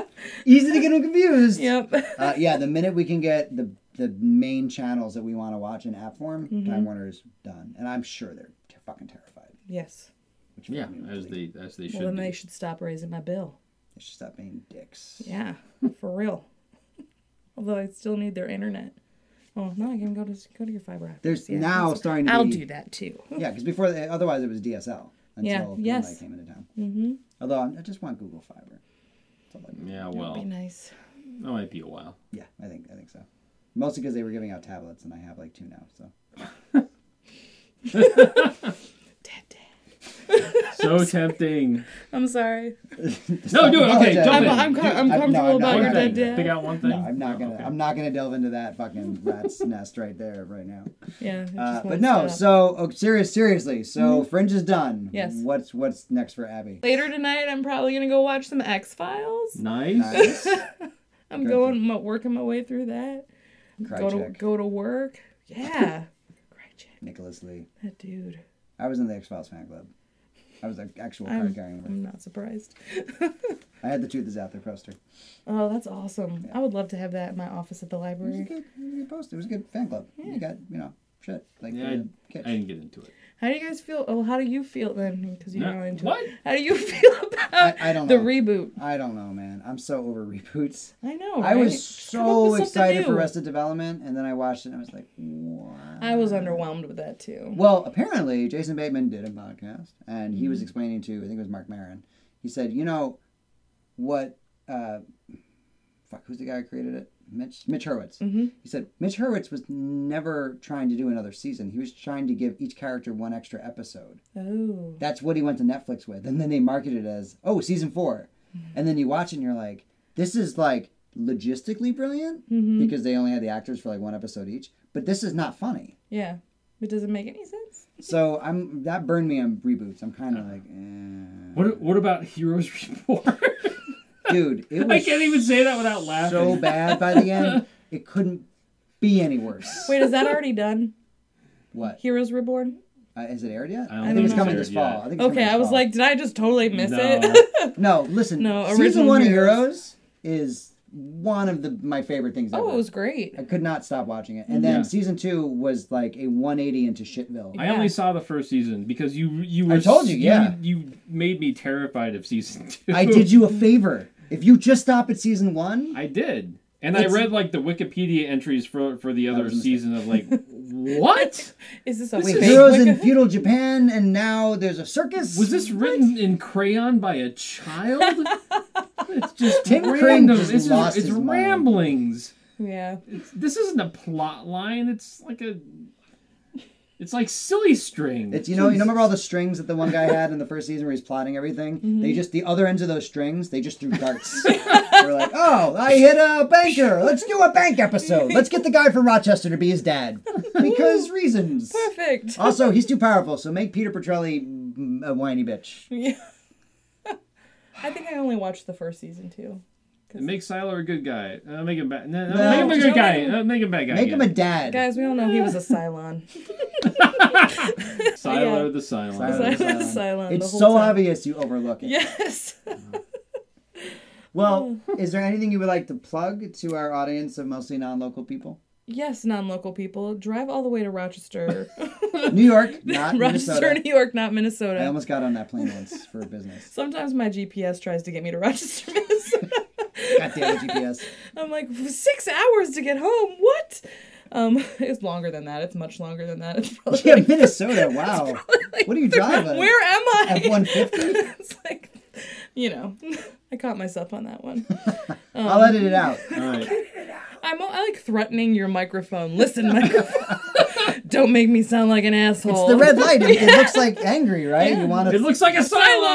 Easy to get them confused. Yep. Uh, yeah, the minute we can get the the main channels that we want to watch in app form, Mm-hmm. Time Warner is done, and I'm sure they're t- fucking terrified. Yes. Which Yeah, makes me as believe they as they should. Well, then be. they should stop raising my bill. they should stop being dicks. Yeah, for real. Although I still need their internet. Oh no, I can go to go to your fiber optics. There's Yeah, now that's- starting to I'll be do that too. yeah, because before they, otherwise it was D S L until Yeah, Greenlight yes. came into town. Mm-hmm. Although I just want Google Fiber. That's all I need. Yeah, That'd well, be nice. that might be a while. Yeah, I think I think so. Mostly because they were giving out tablets, and I have like two now. So Dad, dad. So tempting. I'm sorry. No, do it. Okay, Apologize. jump I'm, in. I'm, Do- com- I'm I- no, comfortable I'm not about one your gonna- dead thing. dad. Pick out one thing. no, I'm not Oh, gonna. okay. I'm not gonna delve into that fucking rat's nest right there right now. Yeah. it Uh, just but won't no, stop. so oh, serious, seriously. So Fringe is done. Yes. What's what's next for Abby? Later tonight, I'm probably gonna go watch some X Files. Nice. Nice. I'm Good. going my, working my way through that. Cry go to check. go to work. Yeah. Cry check. Nicholas Lee. That dude. I was in the X Files fan club. I was an actual I'm, card carrying. I'm not surprised. I had the Truth Is Out There poster. Oh, that's awesome. Yeah. I would love to have that in my office at the It was a library. good, it was a good poster. It was a good fan club. You got, you know, shit. Like, Yeah, uh, I, kids. I didn't get into it. How do you guys feel? Oh, how do you feel then? Because you're No, not into what? it. How do you feel about I, I don't the know. reboot? I don't know, man. I'm so over reboots. I know. I right? was Just come up so with something excited for new. Arrested Development, and then I watched it and I was like, what? I was underwhelmed with that too. Well, apparently, Jason Bateman did a podcast, and he Mm-hmm. was explaining to, I think it was Mark Maron, he said, you know, what, uh, fuck, who's the guy who created it? Mitch, Mitch Hurwitz. Mm-hmm. He said, Mitch Hurwitz was never trying to do another season. He was trying to give each character one extra episode. Oh. That's what he went to Netflix with. And then they marketed it as, oh, season four. And then you watch it and you're like, this is like logistically brilliant Mm-hmm. because they only had the actors for like one episode each. But this is not funny. Yeah. It doesn't make any sense. So I'm that burned me on reboots. I'm kind of like, eh. What What about Heroes Reborn? Dude, it was I can't even say that without laughing. so bad by the end. It couldn't be any worse. Wait, is that already done? What? Heroes Reborn? Uh, is it aired yet? I don't I think think it's it's coming aired this fall. yet. I think it's Okay, coming I this was fall. like, did I just totally miss No. it? No, listen. No, season original one Heroes. of Heroes is one of the my favorite things ever. Oh, it was great. I could not stop watching it. And then Yeah. season two was like a one eighty into Shitville. I Yeah. only saw the first season because you you were I told you, yeah. you, you made me terrified of season two. I did you a favor. If you just stop at season one, I did. And It's- I read like the Wikipedia entries for for the other was a mistake. season of like what? Is this a wait, fake heroes in Wiki- feudal Japan, and now there's a circus. Was this written in crayon by a child? It's just Tim Crane random. just it's lost it's his mind. ramblings. Yeah. It's, this isn't a plot line. It's like a it's like silly string. It's you know you know remember all the strings that the one guy had in the first season where he's plotting everything. Mm-hmm. They just the other ends of those strings they just threw darts. They were like, oh, I hit a banker. Let's do a bank episode. Let's get the guy from Rochester to be his dad because reasons. Perfect. Also, he's too powerful, so make Peter Petrelli mm, a whiny bitch. Yeah. I think I only watched the first season too. Make Siler a good guy. Uh, make him bad. No, no, No, make him a just good guy. make him- Uh, make him a bad guy. Make him a again. dad. Guys, we all know he was a Cylon. Siler Yeah. the Silent. Silent. Silent. Silent the It's whole so time. obvious you overlook it. Yes. Well, is there anything you would like to plug to our audience of mostly non-local people? Yes, non-local people, drive all the way to Rochester. New York, not Rochester, Minnesota. New York, not I Minnesota. almost got on that plane once for business. Sometimes my G P S tries to get me to Rochester, Minnesota. God damn it, G P S. I'm like, six hours to get home? What? Um, it's longer than that. It's much longer than that. It's probably Yeah, like, Minnesota, wow. like What are you driving? Where am I? F one fifty? It's like, you know, I caught myself on that one. I'll edit it out. All right. I'm I like threatening your microphone. Listen, microphone. Don't make me sound like an asshole. It's the red light. It, it looks like angry, right? You want It to... looks like a Cylon.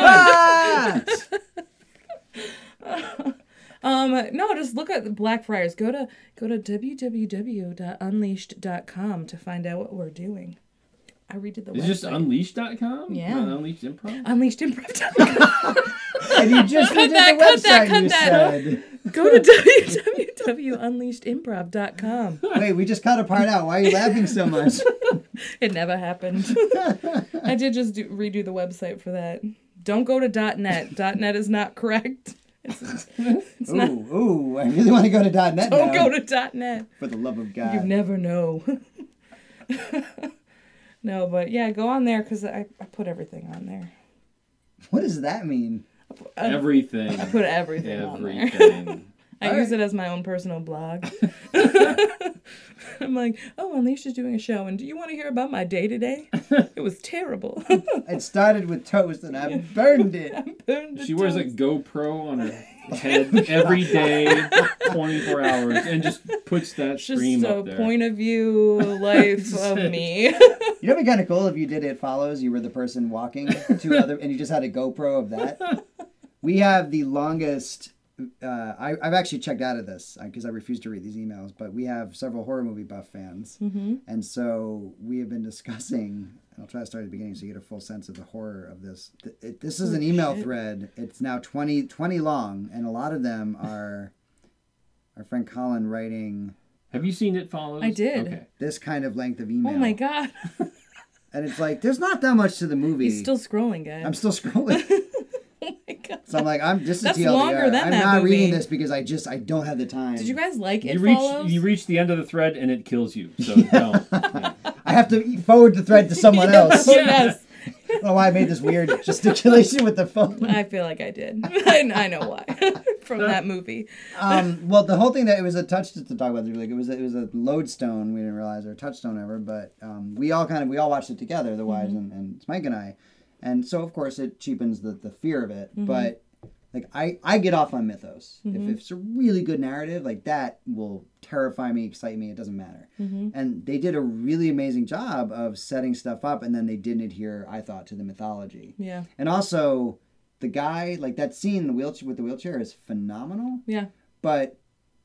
Ah! Um, no, just look at the Blackfriars. Go to go to w w w dot unleashed dot com to find out what we're doing. I redid the It's website. just unleashed dot com? Yeah. Not Unleashed Improv? unleashed improv dot com. And you just Cut redid that, the cut that, website, cut you that. said. Go to w w w dot unleashed improv dot com. Wait, we just cut a part out. Why are you laughing so much? It never happened. I did just do, redo the website for that. Don't go to .net. .net is not correct. It's, it's Ooh, not. ooh, I really want to go to .net Don't now. go to .net. For the love of God. You never know. No, but yeah, go on there because I, I put everything on there. What does that mean? Everything. I put everything, on there. Everything. I All use right. it as my own personal blog. I'm like, oh, Unleashed is doing a show, and do you want to hear about my day today? It was terrible. It started with toast and I burned it. Burned the She wears a toast. GoPro on her head every day, twenty-four hours, and just puts that Just stream a up there. point of view life of me. You know, it'd be kind of cool if you did It Follows. You were the person walking to other, and you just had a GoPro of that. We have the longest. Uh, I, I've actually checked out of this because I refuse to read these emails, but we have several horror movie buff fans, Mm-hmm. and so we have been discussing. And I'll try to start at the beginning so you get a full sense of the horror of this. Th- It, this is an email shit. thread. It's now twenty, twenty long, and a lot of them are our friend Colin writing Have you seen It Follows? I did. Okay. this kind of length of email. Oh my god. And it's like, there's not that much to the movie. He's still scrolling, guys. I'm still scrolling. Oh my God. So I'm like, I'm this is That's T L D R. longer than I'm that not movie. reading this because I just I don't have the time. Did you guys like It You reach Follows? you reach the end of the thread and it kills you. So don't. Yeah. I have to forward the thread to someone else. Oh, yes. I don't know why I made this weird gesticulation with the phone. I feel like I did. I, I know why. From that movie. Um, well, the whole thing that it was a touch to talk about. Like it was it was a lodestone. We didn't realize or a touchstone ever, but um, we all kind of we all watched it together, the wives and, and Mike and I, and so of course it cheapens the, the fear of it. Mm-hmm. But like I, I get off on mythos. Mm-hmm. If, if it's a really good narrative, like that will terrify me, excite me. It doesn't matter. Mm-hmm. And they did a really amazing job of setting stuff up, and then they didn't adhere, I thought, to the mythology. Yeah. And also, the guy, like that scene in the wheelchair with the wheelchair is phenomenal. Yeah. But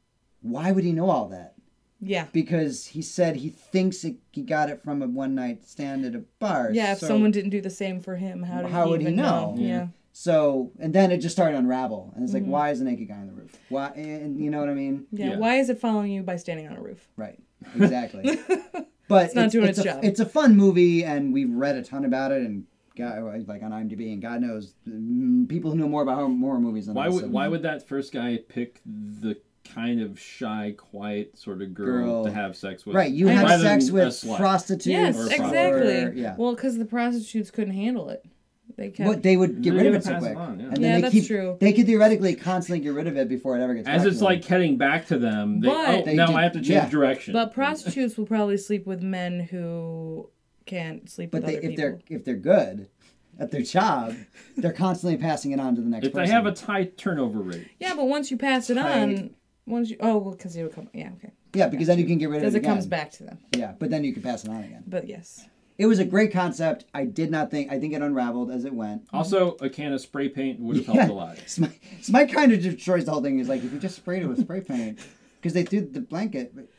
why would he know all that? Yeah. Because he said he thinks it, he got it from a one night stand at a bar. Yeah, if So- someone didn't do the same for him, how did How he would he even know? know? Yeah. So, and then it just started to unravel. And it's like, Mm-hmm. why is the naked guy on the roof? Why? And you know what I mean? yeah. Yeah. Why is it following you by standing on a roof? Right. Exactly. But It's not doing its a, job. It's a fun movie, and we've read a ton about it, and God, like on IMDb, and God knows mm, people who know more about horror, horror movies than Why us. would and- why would that first guy pick the kind of shy, quiet sort of girl, Girl. to have sex with? Right, you I have know. rather sex than with a slut? prostitutes. Yes, or exactly. Or, yeah. Well, because the prostitutes couldn't handle it. They kept. But they would get They rid of would it so pass it quick. on, yeah. And then Yeah, they that's keep, true. They could theoretically constantly get rid of it before it ever gets As back it's to like them. heading back to them, they, But- oh, They now did- I have to change yeah. direction. But prostitutes will probably sleep with men who can't sleep But with they, other if people. they're if they're good at their job, they're constantly passing it on to the next if person. they have a high turnover rate, Yeah, but once you pass it Tight. on, once you oh, well, because it will come. Yeah, okay. yeah, because then you can get rid of Because it it again. comes back to them. Yeah, but then you can pass it on again. But yes. It was a great concept. I did not think. I think it unraveled as it went. also a can of spray paint would have Yeah. helped a lot. Smite, Smite kind of destroys the whole thing. Is like if you just sprayed it with spray paint, because they threw the blanket. But,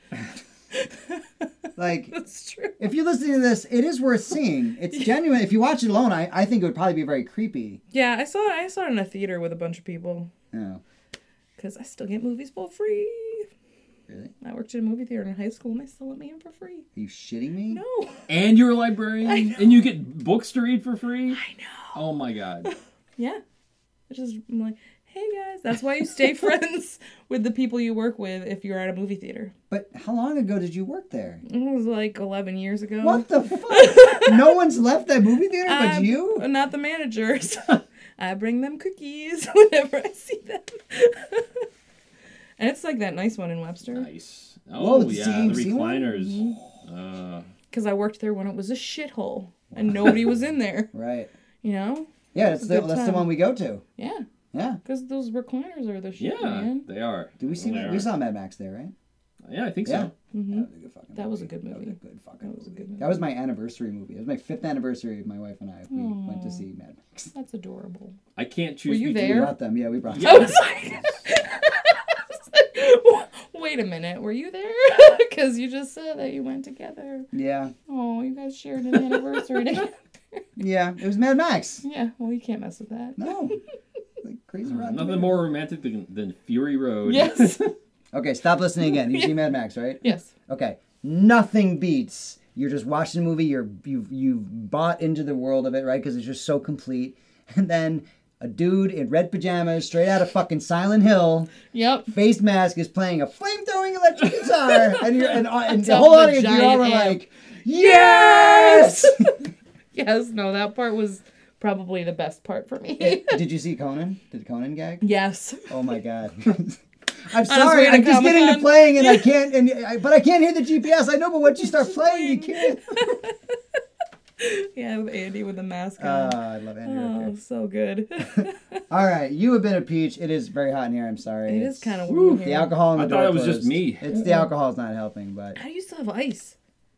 like That's true. if you're listening to this, it is worth seeing. It's genuine. If you watch it alone, I, I think it would probably be very creepy. Yeah, I saw it. I saw it in a theater with a bunch of people Yeah. because I still get movies for free. Really? I worked in a movie theater in high school and they still let me in for free. Are you shitting me? No. And you're a librarian, and you get books to read for free. I know. Oh my god! Yeah. It's just I'm like, hey guys. That's why you stay friends with the people you work with if you're at a movie theater. But how long ago did you work there? It was like eleven years ago. What the fuck? No one's left that movie theater but I'm you? Not the manager. So I bring them cookies whenever I see them. And it's like that nice one in Webster. Nice. Whoa, Oh the yeah, C M the C one? recliners. Uh, Because I worked there when it was a shithole and nobody was in there. Right. You know? Yeah, that's a the good that's the time. one we go to. Yeah. Yeah. Because those recliners are the shit, yeah, man. they are. Did we see They that? are. We saw Mad Max there, right? Yeah, I think Yeah. so. Mm-hmm. That was a good fucking That was a good That was a movie. good fucking That was a movie. good movie. That was my anniversary movie. It was my fifth anniversary of my wife and I. We Aw. went to see Mad Max. That's adorable. I can't choose. Were you between- We there? brought them. Yeah, we brought I them. was like, wait a minute, were you there? Because you just said that you went together. Yeah. Oh, you guys shared an anniversary together. Yeah. It was Mad Max. Yeah, well, you can't mess with that. No. Like crazy rotten Nothing tomato. more romantic than, than Fury Road. Yes. Okay, stop listening again. You see Mad Max, right? Yes. Okay. Nothing beats. You're just watching a movie. You're you've you've bought into the world of it, right? Because it's just so complete. And then a dude in red pajamas, straight out of fucking Silent Hill, Yep. face mask, is playing a flame-throwing electric guitar, and you're and, and the Top whole of a audience, you all were giant amp. like, yes. Yes, no, that part was probably the best part for me. Did you see Conan? Did Conan gag? Yes. Oh my god. I'm sorry, way to I'm just getting into Comic-Con. playing and I can't, and I, but I can't hear the G P S. I know, but once you start playing, you can't. Yeah, with Andy with the mask Oh, on. I love Andy Oh, Richter. so good. All right, you have been a peach. It is very hot in here. I'm sorry. It It's- is kind of Woo, warm the here. alcohol in the I door thought it was just closed. me. It's the alcohol's not helping, but How do you still have ice?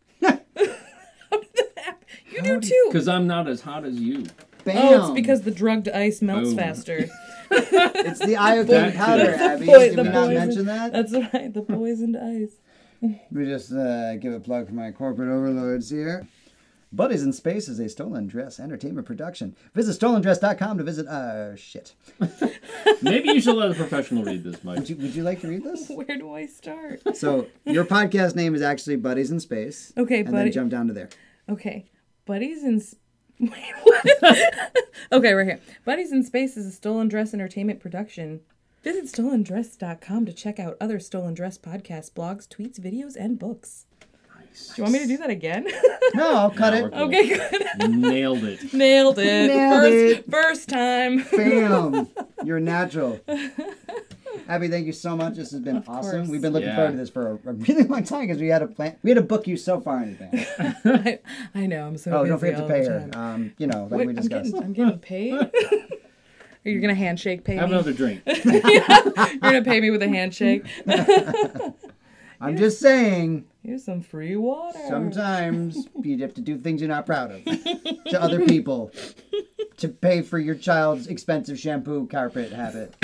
You do How do too. Because I'm not as hot as you. bam. Oh, it's because the drugged ice melts Boom. faster. it's the iodine That powder. too. Abby, Boy- did the we not poison. mention that? That's right, the poisoned ice. Let me just uh, give a plug for my corporate overlords here. Buddies in Space is a Stolen Dress entertainment production. Visit stolen dress dot com to visit. Uh, shit. Maybe you should let a professional read this, Mike. Would you Would you like to read this? Where do I start? So your podcast name is actually Buddies in Space. Okay, and buddy. then jump down to there. Okay. Buddies in Space. Wait, what? Okay, right here. Buddies in Space is a Stolen Dress Entertainment production. Visit stolen dress dot com to check out other Stolen Dress podcasts, blogs, tweets, videos, and books. Nice. Do you want me to do that again? No, I'll cut No, it. we're cool. Okay, good. Nailed it. Nailed it. Nailed first, it. first time. Bam! You're natural. Abby, thank you so much. This has been Of awesome. course. We've been looking Yeah. forward to this for a, a really long time because we had a plan. We had to book you so far in advance. I, I know, I'm so Oh, busy don't forget to all pay the her. time. Um, you know, like Wait, we I'm discussed. getting, I'm getting paid? Are you going to handshake pay Have me? another drink. You're going to pay me with a handshake? I'm just saying, Here's some free water. sometimes you have to do things you're not proud of to other people to pay for your child's expensive shampoo carpet habit.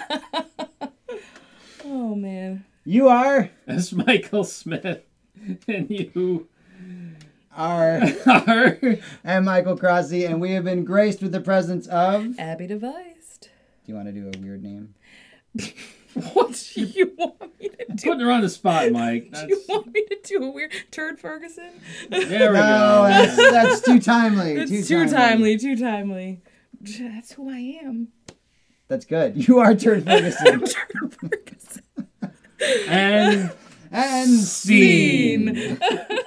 Oh, man. You are That's Michael Smith. And you are are. and Michael Crosby, and we have been graced with the presence of. Abby Devised. Do you want to do a weird name? What do you want me to do? Putting her on the spot, Mike. Do you That's, want me to do a weird Turd Ferguson? there we No, go. that's, that's too timely. It's too timely, too timely. That's who I am. That's good. You are Turd Ferguson. Turd Ferguson. And and scene. Scene.